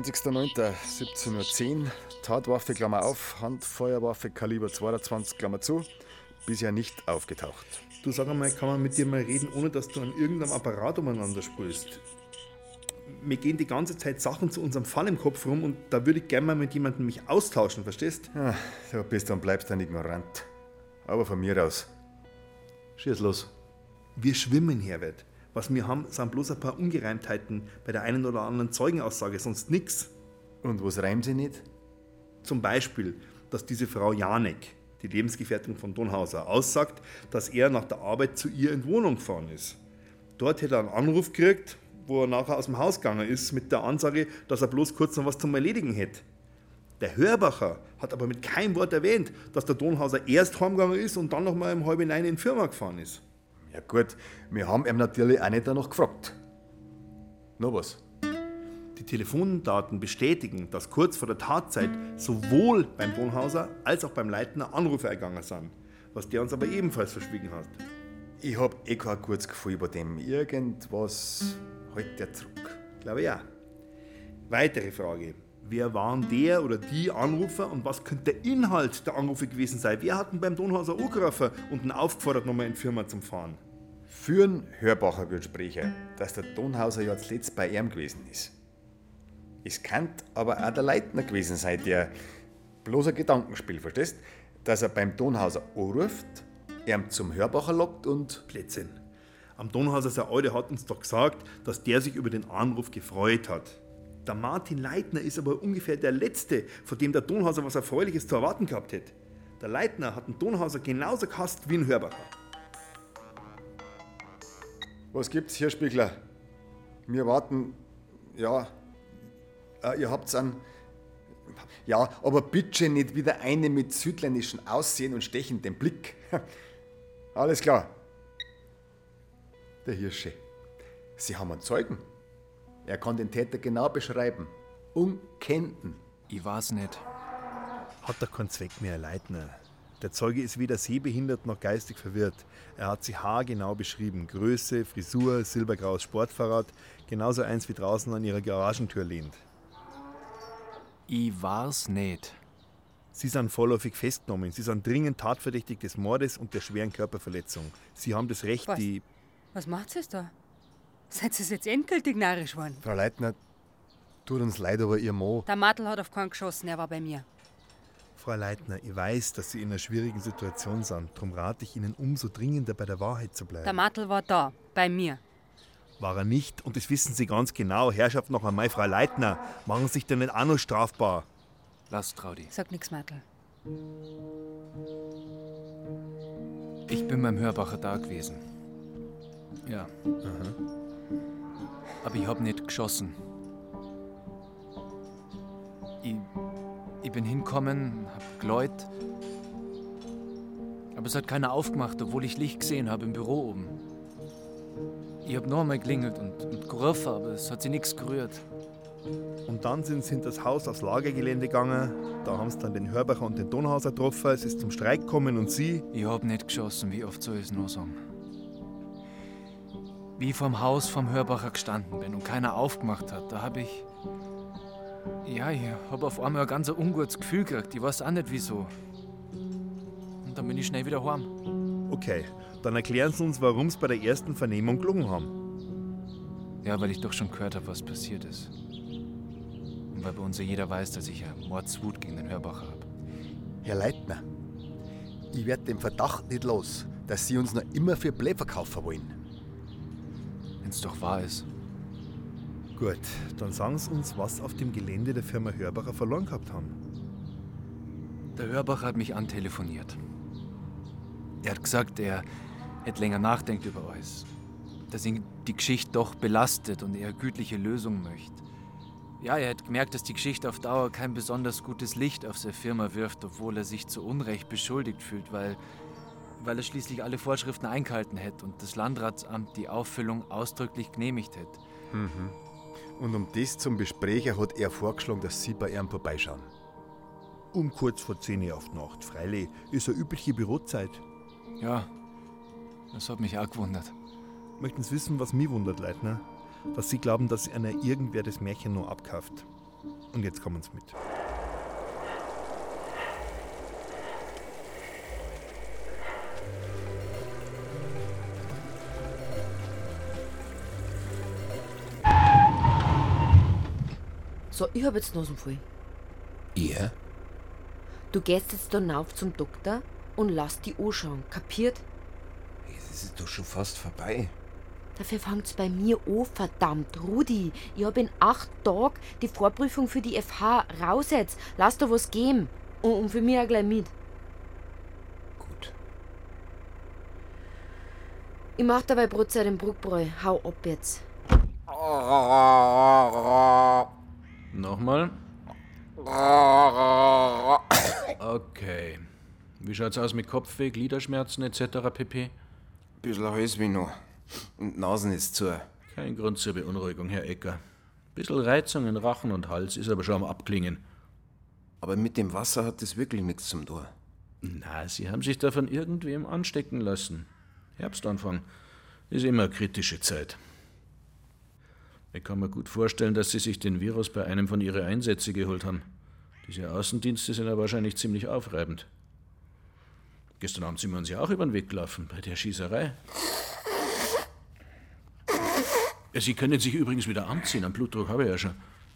29.09.17:10 Uhr. Tatwaffe, Klammer auf, Handfeuerwaffe, Kaliber 22, Klammer zu. Bisher nicht aufgetaucht. Du, sag einmal, kann man mit dir mal reden, ohne dass du an irgendeinem Apparat umeinander sprühst? Wir gehen die ganze Zeit Sachen zu unserem Fall im Kopf rum und da würde ich gerne mal mit jemandem mich austauschen, verstehst? Ja, du bist und bleibst dann ignorant. Aber von mir aus. Schieß los. Wir schwimmen, Herbert. Was wir haben, sind bloß ein paar Ungereimtheiten bei der einen oder anderen Zeugenaussage, sonst nix. Und was reimt sie nicht? Zum Beispiel, dass diese Frau Janek, die Lebensgefährtin von Donhauser, aussagt, dass er nach der Arbeit zu ihr in die Wohnung gefahren ist. Dort hätte er einen Anruf gekriegt, wo er nachher aus dem Haus gegangen ist, mit der Ansage, dass er bloß kurz noch was zum Erledigen hätte. Der Hörbacher hat aber mit keinem Wort erwähnt, dass der Donhauser erst heimgegangen ist und dann noch mal um 8:30 in die Firma gefahren ist. Ja gut, wir haben ihn natürlich auch nicht danach gefragt. Noch was? Die Telefondaten bestätigen, dass kurz vor der Tatzeit sowohl beim Donhauser als auch beim Leitner Anrufe ergangen sind, was der uns aber ebenfalls verschwiegen hat. Ich hab kein gutes Gefühl bei dem. Irgendwas hält der zurück. Glaube ja. Weitere Frage. Wer waren der oder die Anrufer und was könnte der Inhalt der Anrufe gewesen sein? Wer hat ihn beim Donhauser angerufen und ihn aufgefordert, nochmal in die Firma zum Fahren? Führen Hörbacher Gespräche, dass der Donhauser ja zuletzt bei ihm gewesen ist. Es kann aber auch der Leitner gewesen sein, der bloß ein Gedankenspiel, verstehst? Dass er beim Donhauser anruft, ihn zum Hörbacher lockt und... Blödsinn. Am Donhauser, sein Alte, hat uns doch gesagt, dass der sich über den Anruf gefreut hat. Der Martin Leitner ist aber ungefähr der Letzte, von dem der Donhauser was Erfreuliches zu erwarten gehabt hätte. Der Leitner hat den Donhauser genauso gehasst wie ein Hörbacher. Was gibt's hier, Spiegler? Wir warten... Ja... ihr habt's einen... Ja, aber bitte nicht wieder eine mit südländischem Aussehen und stechendem Blick. Alles klar. Der Hirsche. Sie haben einen Zeugen. Er kann den Täter genau beschreiben. Unkenntn. Ich weiß nicht. Hat doch keinen Zweck mehr, Leitner. Der Zeuge ist weder sehbehindert noch geistig verwirrt. Er hat sie haargenau beschrieben. Größe, Frisur, silbergraues Sportfahrrad. Genauso eins wie draußen an ihrer Garagentür lehnt. Ich weiß nicht. Sie sind vorläufig festgenommen. Sie sind dringend tatverdächtig des Mordes und der schweren Körperverletzung. Sie haben das Recht, die... Was macht ihr da? Seid ihr jetzt endgültig narrisch geworden? Frau Leitner, tut uns leid, aber Ihr Mann... Der Matl hat auf keinen geschossen, er war bei mir. Frau Leitner, ich weiß, dass Sie in einer schwierigen Situation sind. Darum rate ich Ihnen umso dringender, bei der Wahrheit zu bleiben. Der Mattel war da, bei mir. War er nicht, und das wissen Sie ganz genau. Herrschaft noch einmal, Frau Leitner, machen Sie sich da nicht auch noch strafbar. Lass, Traudi. Sag nix, Mattel. Ich bin beim Hörbacher da gewesen. Ja. Aber ich hab nicht geschossen. Ich bin hingekommen, hab geläut. Aber es hat keiner aufgemacht, obwohl ich Licht gesehen habe im Büro oben. Ich hab noch einmal geklingelt und gerufen, aber es hat sich nichts gerührt. Und dann sind sie hinter das Haus aufs Lagergelände gegangen. Da haben sie dann den Hörbacher und den Donhauser getroffen. Es ist zum Streik gekommen und Sie... Ich hab nicht geschossen, wie oft soll ich es nur sagen. Wie ich vorm Haus vom Hörbacher gestanden bin und keiner aufgemacht hat, da hab ich... Ja, ich hab auf einmal ein ganz ungutes Gefühl gekriegt. Ich weiß auch nicht wieso. Und dann bin ich schnell wieder heim. Okay, dann erklären Sie uns, warum Sie bei der ersten Vernehmung gelogen haben. Ja, weil ich doch schon gehört habe, was passiert ist. Und weil bei uns ja jeder weiß, dass ich ja Mordswut gegen den Hörbacher habe. Herr Leitner, ich werde den Verdacht nicht los, dass Sie uns noch immer für Blei verkaufen wollen. Wenn's doch wahr ist. Gut, dann sagen Sie uns, was auf dem Gelände der Firma Hörbacher verloren gehabt haben. Der Hörbacher hat mich antelefoniert. Er hat gesagt, er hätte länger nachdenkt über alles. Dass ihn die Geschichte doch belastet und er eine gütliche Lösung möchte. Ja, er hat gemerkt, dass die Geschichte auf Dauer kein besonders gutes Licht auf seine Firma wirft, obwohl er sich zu Unrecht beschuldigt fühlt, weil er schließlich alle Vorschriften eingehalten hätte und das Landratsamt die Auffüllung ausdrücklich genehmigt hätte. Und um das zum Besprechen hat er vorgeschlagen, dass Sie bei ihm vorbeischauen. Um kurz vor 10 auf die Nacht. Freilich ist eine übliche Bürozeit. Ja, das hat mich auch gewundert. Möchten Sie wissen, was mich wundert, Leitner? Dass Sie glauben, dass einer irgendwer das Märchen nur abkauft. Und jetzt kommen Sie mit. So, ich hab jetzt Nasen voll. Ihr? Du gehst jetzt da rauf zum Doktor und lass die anschauen, kapiert? Das ist doch schon fast vorbei. Dafür fängt's bei mir an, verdammt. Rudi, ich hab in 8 Tagen die Vorprüfung für die FH raus jetzt. Lass da was geben. Und für mich auch gleich mit. Gut. Ich mach dabei Brotzeit im Bruckbräu. Hau ab jetzt. Nochmal. Okay. Wie schaut's aus mit Kopfweh, Gliederschmerzen etc. pp? Bisschen Halsweh noch. Und Nasen ist zu. Kein Grund zur Beunruhigung, Herr Ecker. Bisschen Reizung in Rachen und Hals ist aber schon am Abklingen. Aber mit dem Wasser hat das wirklich nichts zum Tor. Na, Sie haben sich da von irgendwem anstecken lassen. Herbstanfang ist immer eine kritische Zeit. Ich kann mir gut vorstellen, dass Sie sich den Virus bei einem von Ihren Einsätzen geholt haben. Diese Außendienste sind ja wahrscheinlich ziemlich aufreibend. Gestern Abend sind wir uns ja auch über den Weg gelaufen, bei der Schießerei. Ja, Sie können sich übrigens wieder anziehen, am Blutdruck habe ich ja schon.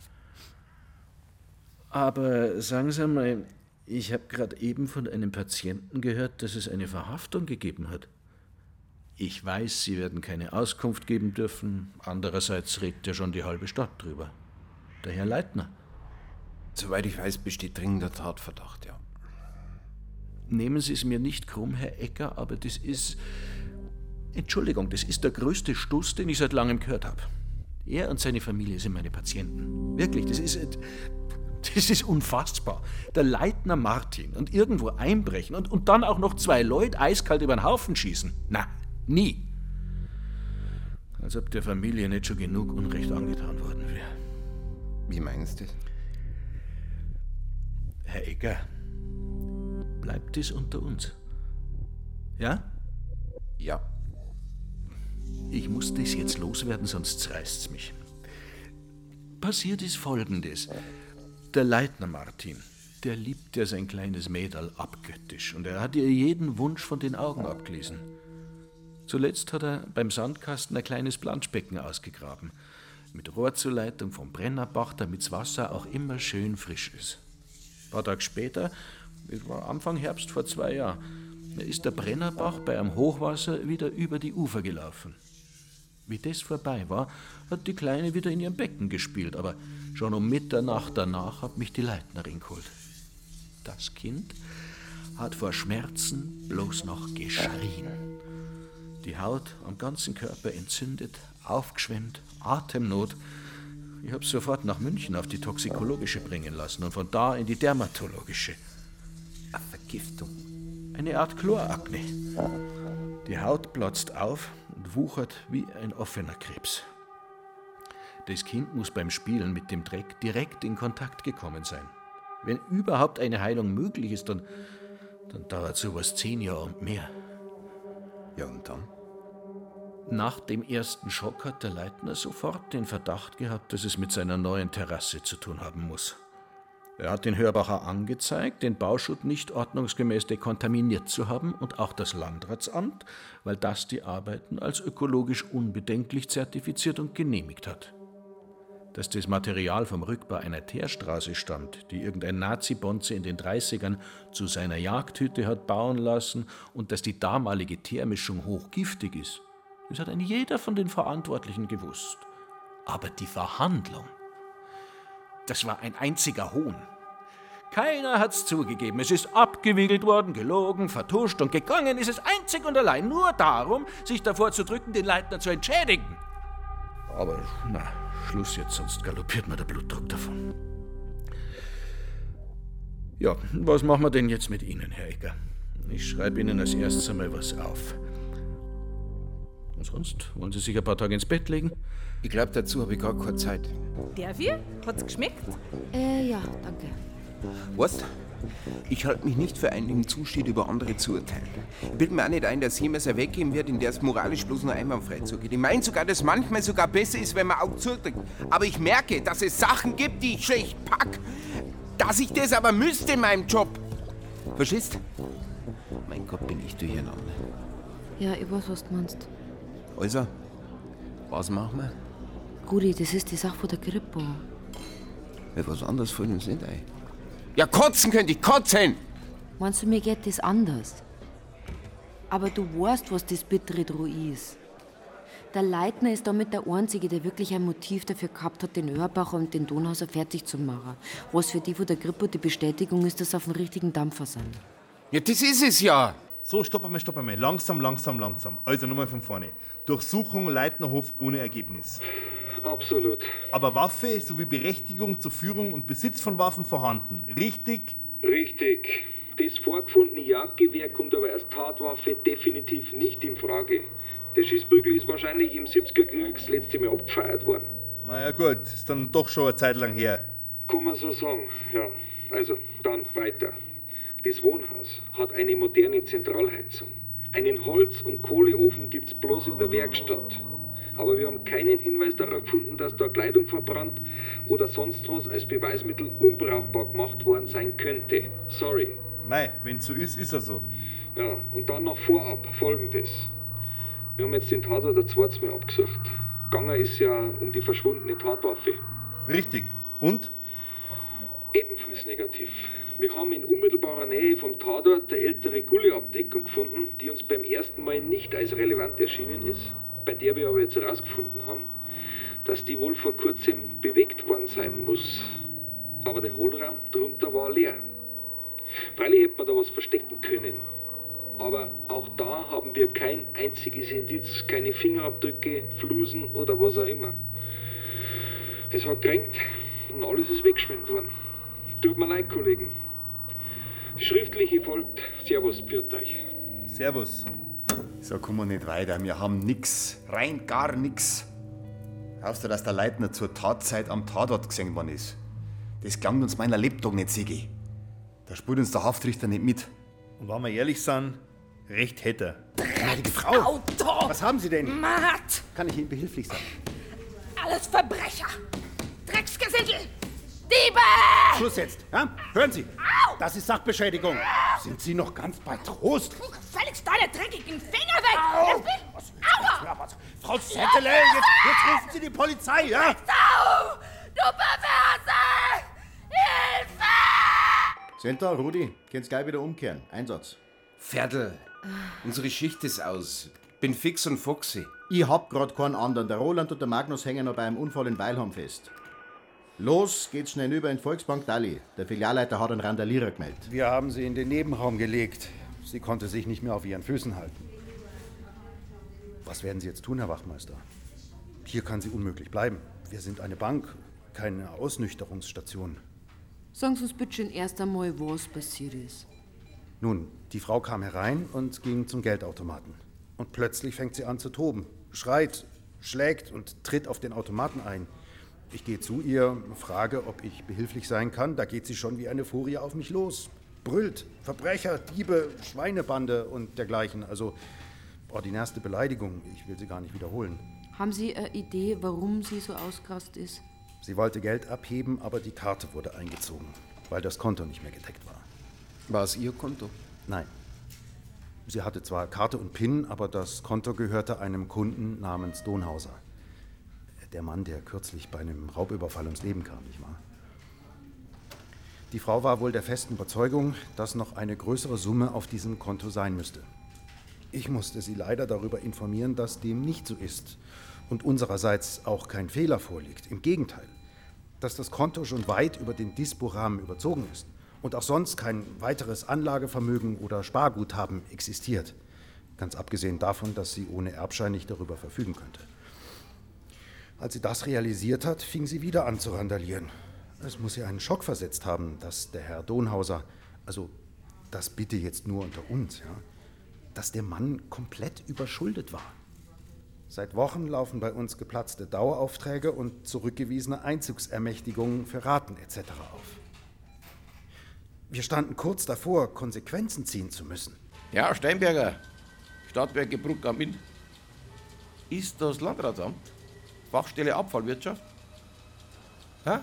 Aber sagen Sie mal, ich habe gerade eben von einem Patienten gehört, dass es eine Verhaftung gegeben hat. Ich weiß, Sie werden keine Auskunft geben dürfen. Andererseits redet ja schon die halbe Stadt drüber. Der Herr Leitner. Soweit ich weiß, besteht dringender Tatverdacht, ja. Nehmen Sie es mir nicht krumm, Herr Ecker, aber das ist... Entschuldigung, das ist der größte Stuss, den ich seit langem gehört habe. Er und seine Familie sind meine Patienten. Wirklich, das ist unfassbar. Der Leitner Martin und irgendwo einbrechen und dann auch noch 2 Leute eiskalt über den Haufen schießen. Na, nie. Als ob der Familie nicht schon genug Unrecht angetan worden wäre. Wie meinst du das? Herr Ecker, bleibt es unter uns? Ja? Ja. Ich muss das jetzt loswerden, sonst zerreißt's mich. Passiert ist Folgendes. Der Leitner Martin, der liebt ja sein kleines Mädel abgöttisch und er hat ihr jeden Wunsch von den Augen abgelesen. Zuletzt hat er beim Sandkasten ein kleines Planschbecken ausgegraben, mit Rohrzuleitung vom Brennerbach, damit das Wasser auch immer schön frisch ist. Ein paar Tage später Es war Anfang Herbst vor 2 Jahren. Da ist der Brennerbach bei einem Hochwasser wieder über die Ufer gelaufen. Wie das vorbei war, hat die Kleine wieder in ihrem Becken gespielt, aber schon um Mitternacht danach hat mich die Leitnerin geholt. Das Kind hat vor Schmerzen bloß noch geschrien. Die Haut am ganzen Körper entzündet, aufgeschwemmt, Atemnot. Ich habe sofort nach München auf die toxikologische bringen lassen und von da in die dermatologische. Eine Vergiftung. Eine Art Chlorakne. Die Haut platzt auf und wuchert wie ein offener Krebs. Das Kind muss beim Spielen mit dem Dreck direkt in Kontakt gekommen sein. Wenn überhaupt eine Heilung möglich ist, dann dauert sowas 10 Jahre und mehr. Ja, und dann? Nach dem ersten Schock hat der Leitner sofort den Verdacht gehabt, dass es mit seiner neuen Terrasse zu tun haben muss. Er hat den Hörbacher angezeigt, den Bauschutt nicht ordnungsgemäß dekontaminiert zu haben und auch das Landratsamt, weil das die Arbeiten als ökologisch unbedenklich zertifiziert und genehmigt hat. Dass das Material vom Rückbau einer Teerstraße stammt, die irgendein Nazi-Bonze in den 30ern zu seiner Jagdhütte hat bauen lassen und dass die damalige Teermischung hochgiftig ist, das hat ein jeder von den Verantwortlichen gewusst. Aber die Verhandlung, das war ein einziger Hohn. Keiner hat's zugegeben. Es ist abgewickelt worden, gelogen, vertuscht und gegangen ist es einzig und allein nur darum, sich davor zu drücken, den Leitner zu entschädigen. Aber na, Schluss jetzt, sonst galoppiert mir der Blutdruck davon. Ja, was machen wir denn jetzt mit Ihnen, Herr Egger? Ich schreibe Ihnen als erstes einmal was auf. Und sonst? Wollen Sie sich ein paar Tage ins Bett legen? Ich glaube, dazu habe ich gar keine Zeit. Darf ich? Hat's geschmeckt? Ja, danke. Weißt, ich halte mich nicht für einen im Zustand, über andere zu urteilen. Ich bilde mir auch nicht ein, dass jemand ein weggeben wird, in der es moralisch bloß nur einwandfrei zugeht. Ich meine sogar, dass manchmal sogar besser ist, wenn man Augen zudrückt. Aber ich merke, dass es Sachen gibt, die ich schlecht pack. Dass ich das aber müsste in meinem Job. Verstehst? Mein Gott, bin ich durcheinander. Ja, ich weiß, was du meinst. Also, was machen wir? Rudi, das ist die Sache von der Kripo. Ja, was anderes fällt uns nicht ein. Ja, kotzen könnte ich, kotzen! Meinst du, mir geht das anders? Aber du weißt, was das bittere Droh ist. Der Leitner ist damit der Einzige, der wirklich ein Motiv dafür gehabt hat, den Hörbacher und den Donhauser fertig zu machen. Was für die von der Kripo die Bestätigung ist, dass sie auf dem richtigen Dampfer sind. Ja, das ist es ja! So, stopp einmal. Langsam. Also nochmal von vorne. Durchsuchung Leitnerhof ohne Ergebnis. Absolut. Aber Waffe sowie Berechtigung zur Führung und Besitz von Waffen vorhanden. Richtig? Richtig. Das vorgefundene Jagdgewehr kommt aber als Tatwaffe definitiv nicht in Frage. Der Schießprügel ist wahrscheinlich im 70er Krieg das letzte Mal abgefeiert worden. Naja gut, ist dann doch schon eine Zeit lang her. Kann man so sagen, ja. Also, dann weiter. Das Wohnhaus hat eine moderne Zentralheizung. Einen Holz- und Kohleofen gibt's bloß in der Werkstatt. Aber wir haben keinen Hinweis darauf gefunden, dass da Kleidung verbrannt oder sonst was als Beweismittel unbrauchbar gemacht worden sein könnte. Sorry. Mei, wenn's so ist, ist er so. Ja, und dann noch vorab Folgendes. Wir haben jetzt den Tatort ein zweites Mal abgesucht. Gegangen ist ja um die verschwundene Tatwaffe. Richtig. Und? Ebenfalls negativ. Wir haben in unmittelbarer Nähe vom Tatort eine ältere Gulleabdeckung gefunden, die uns beim ersten Mal nicht als relevant erschienen ist, bei der wir aber jetzt herausgefunden haben, dass die wohl vor kurzem bewegt worden sein muss. Aber der Hohlraum drunter war leer. Freilich hätte man da was verstecken können. Aber auch da haben wir kein einziges Indiz, keine Fingerabdrücke, Flusen oder was auch immer. Es hat geregnet und alles ist weggeschwemmt worden. Tut mir leid, Kollegen. Die schriftliche folgt. Servus, pfiat euch. Servus. So kommen wir nicht weiter. Wir haben nix. Rein gar nix. Glaubst du, dass der Leitner zur Tatzeit am Tatort gesehen worden ist? Das klang uns meiner Lebtag nicht, Sigi. Da spürt uns der Haftrichter nicht mit. Und wenn wir ehrlich sind, recht hätte er. Gnädige Frau! Auto! Was haben Sie denn? Matt! Kann ich Ihnen behilflich sein? Alles Verbrecher! Drecksgesindel! Diebe! Schluss jetzt, ja? Hören Sie! Au! Das ist Sachbeschädigung. Sind Sie noch ganz bei Trost? Gefälligst deine dreckigen Finger weg! Au! Aua! Frau Zettele, jetzt rufen Sie die Polizei, ja? Sau! Du Perverse! Hilfe! Senta, Rudi, könnt's gleich wieder umkehren. Einsatz. Pferdl, unsere Schicht ist aus. Bin fix und foxy. Ich hab grad keinen anderen. Der Roland und der Magnus hängen noch bei einem Unfall in Weilheim fest. Los geht's schnell über in Volksbank Dalli. Der Filialleiter hat einen Randalierer gemeldet. Wir haben sie in den Nebenraum gelegt. Sie konnte sich nicht mehr auf ihren Füßen halten. Was werden Sie jetzt tun, Herr Wachtmeister? Hier kann sie unmöglich bleiben. Wir sind eine Bank, keine Ausnüchterungsstation. Sagen Sie uns bitte schön erst einmal, was passiert ist. Nun, die Frau kam herein und ging zum Geldautomaten. Und plötzlich fängt sie an zu toben, schreit, schlägt und tritt auf den Automaten ein. Ich gehe zu ihr, frage, ob ich behilflich sein kann. Da geht sie schon wie eine Furie auf mich los. Brüllt, Verbrecher, Diebe, Schweinebande und dergleichen. Also ordinärste Beleidigung. Ich will sie gar nicht wiederholen. Haben Sie eine Idee, warum sie so ausgerastet ist? Sie wollte Geld abheben, aber die Karte wurde eingezogen, weil das Konto nicht mehr gedeckt war. War es Ihr Konto? Nein. Sie hatte zwar Karte und PIN, aber das Konto gehörte einem Kunden namens Donhauser. Der Mann, der kürzlich bei einem Raubüberfall ums Leben kam, nicht wahr? Die Frau war wohl der festen Überzeugung, dass noch eine größere Summe auf diesem Konto sein müsste. Ich musste sie leider darüber informieren, dass dem nicht so ist und unsererseits auch kein Fehler vorliegt. Im Gegenteil, dass das Konto schon weit über den Dispo-Rahmen überzogen ist und auch sonst kein weiteres Anlagevermögen oder Sparguthaben existiert. Ganz abgesehen davon, dass sie ohne Erbschein nicht darüber verfügen könnte. Als sie das realisiert hat, fing sie wieder an zu randalieren. Es muss ihr einen Schock versetzt haben, dass der Herr Donhauser, also das bitte jetzt nur unter uns, ja, dass der Mann komplett überschuldet war. Seit Wochen laufen bei uns geplatzte Daueraufträge und zurückgewiesene Einzugsermächtigungen für Raten etc. auf. Wir standen kurz davor, Konsequenzen ziehen zu müssen. Ja, Steinberger, Stadtwerke Bruck am Inn. Ist das Landratsamt? Fachstelle Abfallwirtschaft? Hä?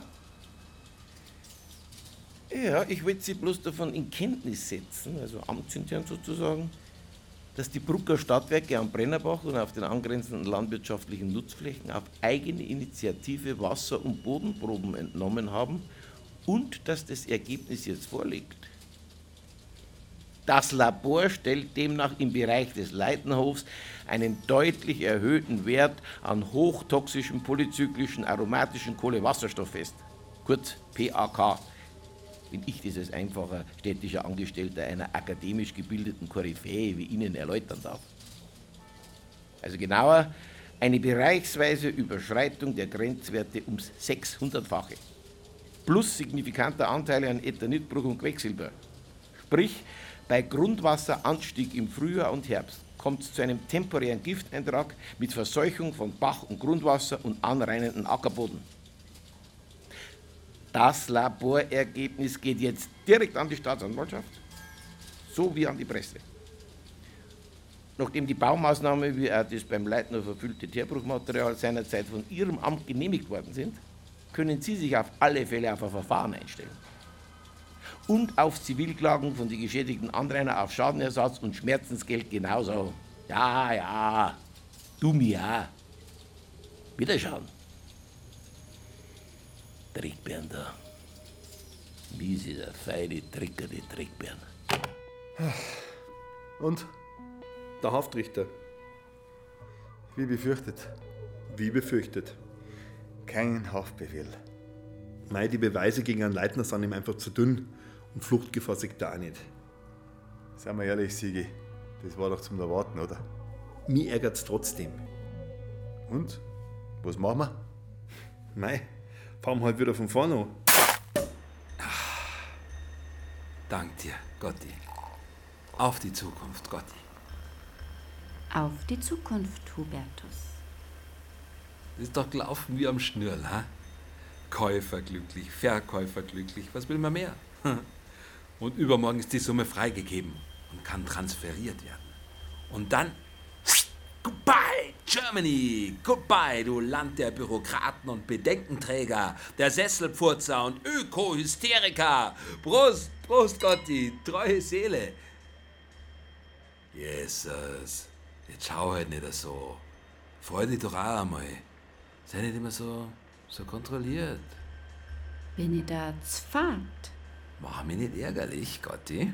Ja, ich wollte Sie bloß davon in Kenntnis setzen, also amtsintern sozusagen, dass die Brucker Stadtwerke am Brennerbach und auf den angrenzenden landwirtschaftlichen Nutzflächen auf eigene Initiative Wasser- und Bodenproben entnommen haben und dass das Ergebnis jetzt vorliegt. Das Labor stellt demnach im Bereich des Leitenhofs einen deutlich erhöhten Wert an hochtoxischen polyzyklischen aromatischen Kohlewasserstoff fest, kurz PAK. Wenn ich das als einfacher städtischer Angestellter einer akademisch gebildeten Koryphäe wie Ihnen erläutern darf. Also genauer, eine bereichsweise Überschreitung der Grenzwerte ums 600-fache. Plus signifikanter Anteile an Ethanitbruch und Quecksilber. Sprich, bei Grundwasseranstieg im Frühjahr und Herbst kommt es zu einem temporären Gifteintrag mit Verseuchung von Bach- und Grundwasser und anreinenden Ackerboden. Das Laborergebnis geht jetzt direkt an die Staatsanwaltschaft, sowie an die Presse. Nachdem die Baumaßnahme wie auch das beim Leitner verfüllte Teerbruchmaterial seinerzeit von Ihrem Amt genehmigt worden sind, können Sie sich auf alle Fälle auf ein Verfahren einstellen. Und auf Zivilklagen von den geschädigten Anrainer auf Schadenersatz und Schmerzensgeld genauso. Ja, ja, du mir auch. Wiederschauen. Trickbären da. Wie ist der feine Tricker, die Trickbären. Und? Der Haftrichter. Wie befürchtet. Wie befürchtet. Kein Haftbefehl. Mei, die Beweise gegen einen Leitner sind ihm einfach zu dünn und Fluchtgefahr sieht er auch nicht. Seien wir ehrlich, Sigi, das war doch zum Erwarten, oder? Mich ärgert's trotzdem. Und? Was machen wir? Mei, fahren wir halt wieder von vorne an. Dank dir, Gotti. Auf die Zukunft, Gotti. Auf die Zukunft, Hubertus. Das ist doch gelaufen wie am Schnürl, ha? Käufer glücklich, Verkäufer glücklich, was will man mehr? Und übermorgen ist die Summe freigegeben und kann transferiert werden. Und dann, goodbye Germany, goodbye du Land der Bürokraten und Bedenkenträger, der Sesselpfurzer und Öko-Hysteriker. Prost, Prost Gotti, treue Seele. Jesus, jetzt schau halt nicht so. Freu dich doch auch einmal. Sei nicht immer so kontrolliert. Bin ich da zu fad? Mach mich nicht ärgerlich, Gotti.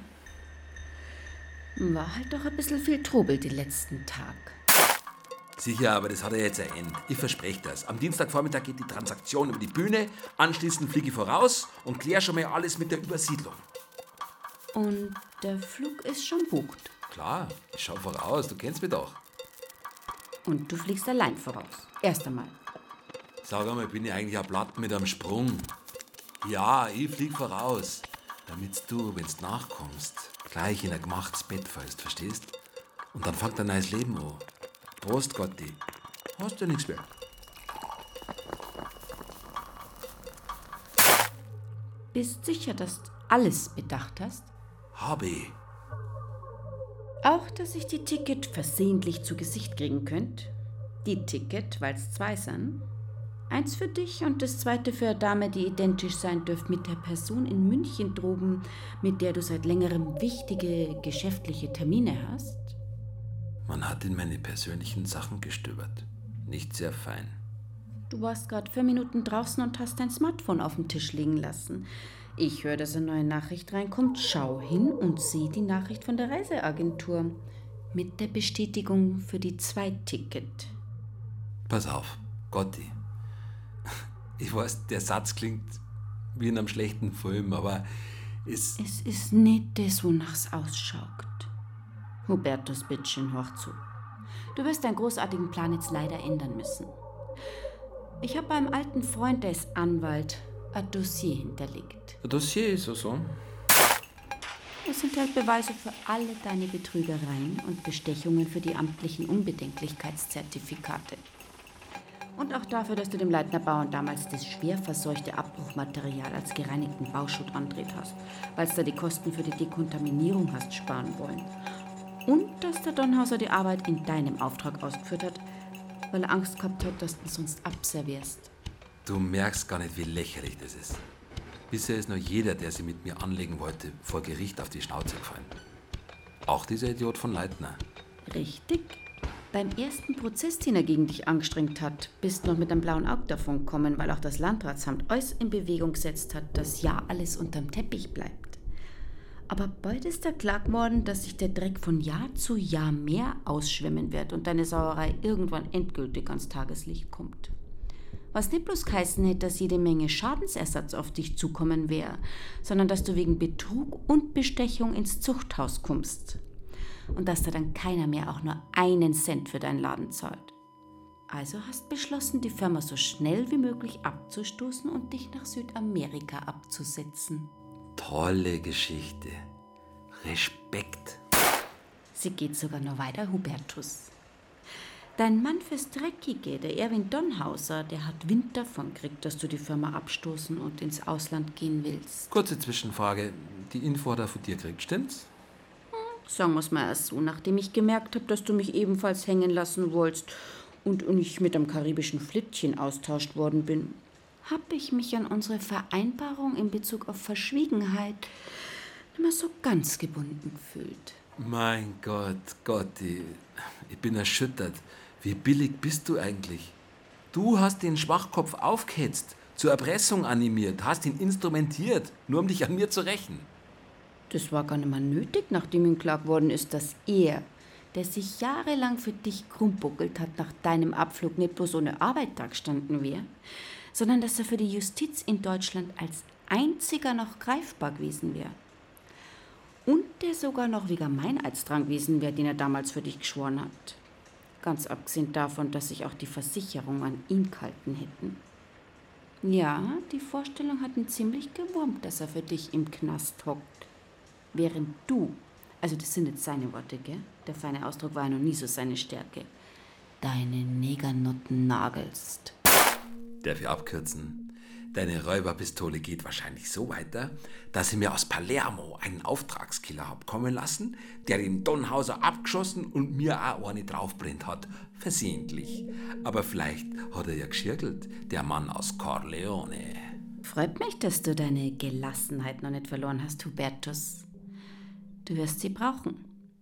War halt doch ein bisschen viel Trubel die letzten Tag. Sicher, aber das hat ja jetzt ein Ende. Ich verspreche das. Am Dienstagvormittag geht die Transaktion über die Bühne, anschließend fliege ich voraus und kläre schon mal alles mit der Übersiedlung. Und der Flug ist schon bucht. Klar, ich schau voraus, du kennst mich doch. Und du fliegst allein voraus. Erst einmal. Sag einmal, bin ich eigentlich ein Blatt mit einem Sprung? Ja, ich flieg voraus, damit du, wenn's nachkommst, gleich in ein gemachtes Bett fällst, verstehst? Und dann fängt ein neues Leben an. Prost, Gotti. Hast ja nichts mehr. Bist sicher, dass du alles bedacht hast? Hab ich. Auch, dass ich die Ticket versehentlich zu Gesicht kriegen könnt. Die Ticket, weil's 2 sind. Eins für dich und das zweite für eine Dame, die identisch sein dürft mit der Person in München droben, mit der du seit längerem wichtige geschäftliche Termine hast. Man hat in meine persönlichen Sachen gestöbert. Nicht sehr fein. Du warst gerade 4 Minuten draußen und hast dein Smartphone auf dem Tisch liegen lassen. Ich höre, dass eine neue Nachricht reinkommt. Schau hin und sehe die Nachricht von der Reiseagentur. Mit der Bestätigung für die 2-Ticket. Pass auf, Gotti. Ich weiß, der Satz klingt wie in einem schlechten Film, aber es ist nicht das, wonach's ausschaut. Hubertus, bittchen, hör zu. Du wirst deinen großartigen Plan jetzt leider ändern müssen. Ich habe beim alten Freund, der ist Anwalt, ein Dossier hinterlegt. Ein Dossier ist so? Es enthält Beweise für alle deine Betrügereien und Bestechungen für die amtlichen Unbedenklichkeitszertifikate. Und auch dafür, dass du dem Leitner Bauern damals das schwer verseuchte Abbruchmaterial als gereinigten Bauschutt andreht hast, weil du da die Kosten für die Dekontaminierung hast sparen wollen. Und dass der Donhauser die Arbeit in deinem Auftrag ausgeführt hat, weil er Angst gehabt hat, dass du ihn sonst abservierst. Du merkst gar nicht, wie lächerlich das ist. Bisher ist nur jeder, der sie mit mir anlegen wollte, vor Gericht auf die Schnauze gefallen. Auch dieser Idiot von Leitner. Richtig. Beim ersten Prozess, den er gegen dich angestrengt hat, bist du noch mit einem blauen Auge davon gekommen, weil auch das Landratsamt alles in Bewegung gesetzt hat, dass ja alles unterm Teppich bleibt. Aber bald ist da klar geworden, dass sich der Dreck von Jahr zu Jahr mehr ausschwemmen wird und deine Sauerei irgendwann endgültig ans Tageslicht kommt. Was nicht bloß geheißen hätte, dass jede Menge Schadensersatz auf dich zukommen wäre, sondern dass du wegen Betrug und Bestechung ins Zuchthaus kommst. Und dass da dann keiner mehr auch nur einen Cent für deinen Laden zahlt. Also hast beschlossen, die Firma so schnell wie möglich abzustoßen und dich nach Südamerika abzusetzen. Tolle Geschichte. Respekt. Sie geht sogar noch weiter, Hubertus. Dein Mann fürs Dreckige, der Erwin Donhauser, der hat Wind davon gekriegt, dass du die Firma abstoßen und ins Ausland gehen willst. Kurze Zwischenfrage. Die Info hat er von dir gekriegt, stimmt's? Sagen wir's mal erst so, nachdem ich gemerkt habe, dass du mich ebenfalls hängen lassen wolltest und ich mit einem karibischen Flittchen austauscht worden bin, habe ich mich an unsere Vereinbarung in Bezug auf Verschwiegenheit immer so ganz gebunden gefühlt. Mein Gott, Gotti, ich bin erschüttert. Wie billig bist du eigentlich? Du hast den Schwachkopf aufgehetzt, zur Erpressung animiert, hast ihn instrumentiert, nur um dich an mir zu rächen. Das war gar nicht mehr nötig, nachdem ihm klar geworden ist, dass er, der sich jahrelang für dich krummbuckelt hat, nach deinem Abflug nicht bloß ohne Arbeit dagestanden wäre, sondern dass er für die Justiz in Deutschland als einziger noch greifbar gewesen wäre. Und der sogar noch wegen Meineidsdrang gewesen wäre, den er damals für dich geschworen hat. Ganz abgesehen davon, dass sich auch die Versicherung an ihn gehalten hätten. Ja, die Vorstellung hat ihn ziemlich gewurmt, dass er für dich im Knast hockt. Während du, also das sind jetzt seine Worte, gell? Der feine Ausdruck war ja noch nie so seine Stärke, deine Negernutten nagelst. Darf ich abkürzen? Deine Räuberpistole geht wahrscheinlich so weiter, dass ich mir aus Palermo einen Auftragskiller hab kommen lassen, der den Donhauser abgeschossen und mir auch eine draufbrennt hat. Versehentlich. Aber vielleicht hat er ja geschirgelt, der Mann aus Corleone. Freut mich, dass du deine Gelassenheit noch nicht verloren hast, Hubertus. Du wirst sie brauchen.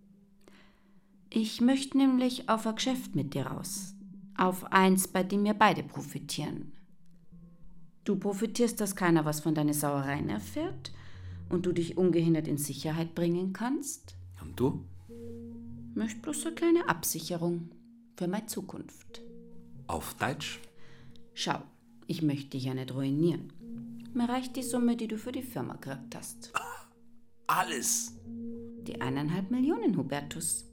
Ich möchte nämlich auf ein Geschäft mit dir raus. Auf eins, bei dem wir beide profitieren. Du profitierst, dass keiner was von deinen Sauereien erfährt. und du dich ungehindert in Sicherheit bringen kannst? Und du? Möchte bloß eine kleine Absicherung für meine Zukunft. Auf Deutsch? Schau, ich möchte dich ja nicht ruinieren. Mir reicht die Summe, die du für die Firma gekriegt hast. Alles? Die 1,5 Millionen, Hubertus.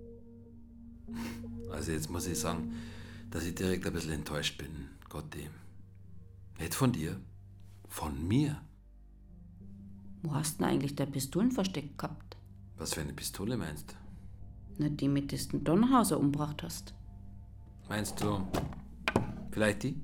Also jetzt muss ich sagen, dass ich direkt ein bisschen enttäuscht bin, Gotti. Nicht von dir, von mir. Wo hast du denn eigentlich deine Pistolen versteckt gehabt? Was für eine Pistole meinst du? Na, die, mit der du den Donhauser umgebracht hast. Meinst du vielleicht die?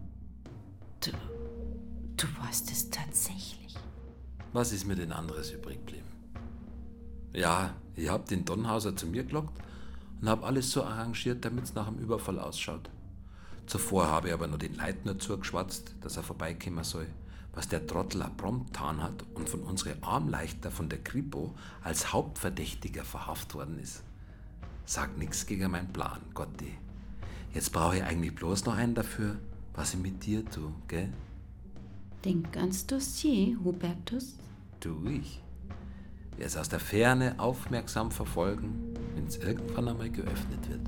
Du weißt es tatsächlich. Was ist mir denn anderes übrig geblieben? Ja, ich hab den Donhauser zu mir gelockt und hab alles so arrangiert, damit es nach einem Überfall ausschaut. Zuvor habe ich aber nur den Leutner zugeschwatzt, dass er vorbeikommen soll, was der Trottel auch prompt getan hat und von unseren Armleichter von der Kripo als Hauptverdächtiger verhaftet worden ist. Sag nix gegen meinen Plan, Gotti. Jetzt brauche ich eigentlich bloß noch einen dafür, was ich mit dir tue, gell? Denk ans Dossier, Hubertus. Tu ich. Wer es aus der Ferne aufmerksam verfolgen, wenn es irgendwann einmal geöffnet wird.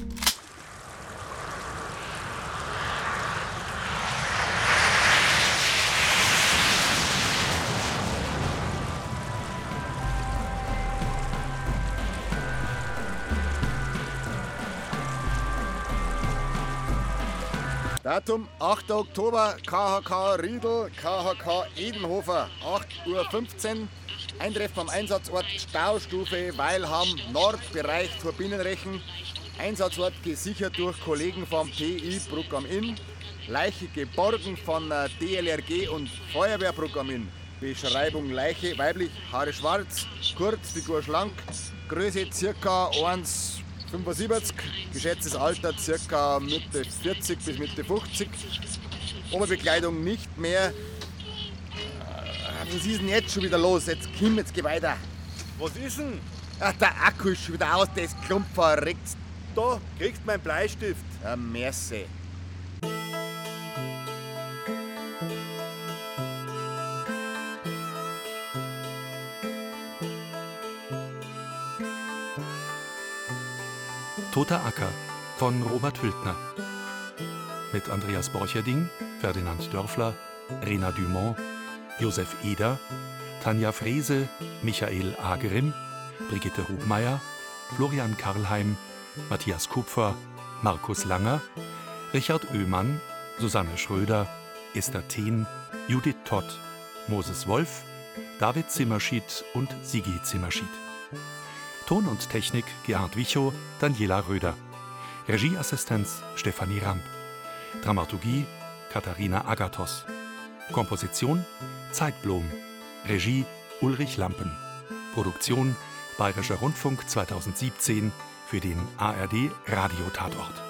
Datum 8. Oktober, KHK Riedl, KHK Edenhofer, 8:15 Uhr. Eintreffen am Einsatzort Staustufe Weilham, Nordbereich Turbinenrechen. Einsatzort gesichert durch Kollegen vom PI Bruck am Inn. Leiche geborgen von DLRG und Feuerwehr Bruck am Inn. Beschreibung Leiche, weiblich, Haare schwarz, kurz, Figur schlank, Größe ca. 1,75, geschätztes Alter ca. Mitte 40 bis Mitte 50. Oberbekleidung nicht mehr. Was ist denn jetzt schon wieder los? Jetzt geh weiter. Was ist denn? Ach, der Akku ist schon wieder aus, das Klump verreckt. Da, kriegst mein Bleistift. Ja, merci. Toter Acker von Robert Hültner. Mit Andreas Borcherding, Ferdinand Dörfler, Rena Dumont, Josef Eder, Tanja Frese, Michael Agerim, Brigitte Hubmeier, Florian Karlheim, Matthias Kupfer, Markus Langer, Richard Oehmann, Susanne Schröder, Esther Thehn, Judith Todd, Moses Wolf, David Zimmerschied und Sigi Zimmerschied. Ton und Technik Gerhard Wichow, Daniela Röder. Regieassistenz Stefanie Ramp. Dramaturgie Katharina Agathos. Komposition Zeitblom. Regie Ulrich Lampen. Produktion Bayerischer Rundfunk 2017 für den ARD Radiotatort.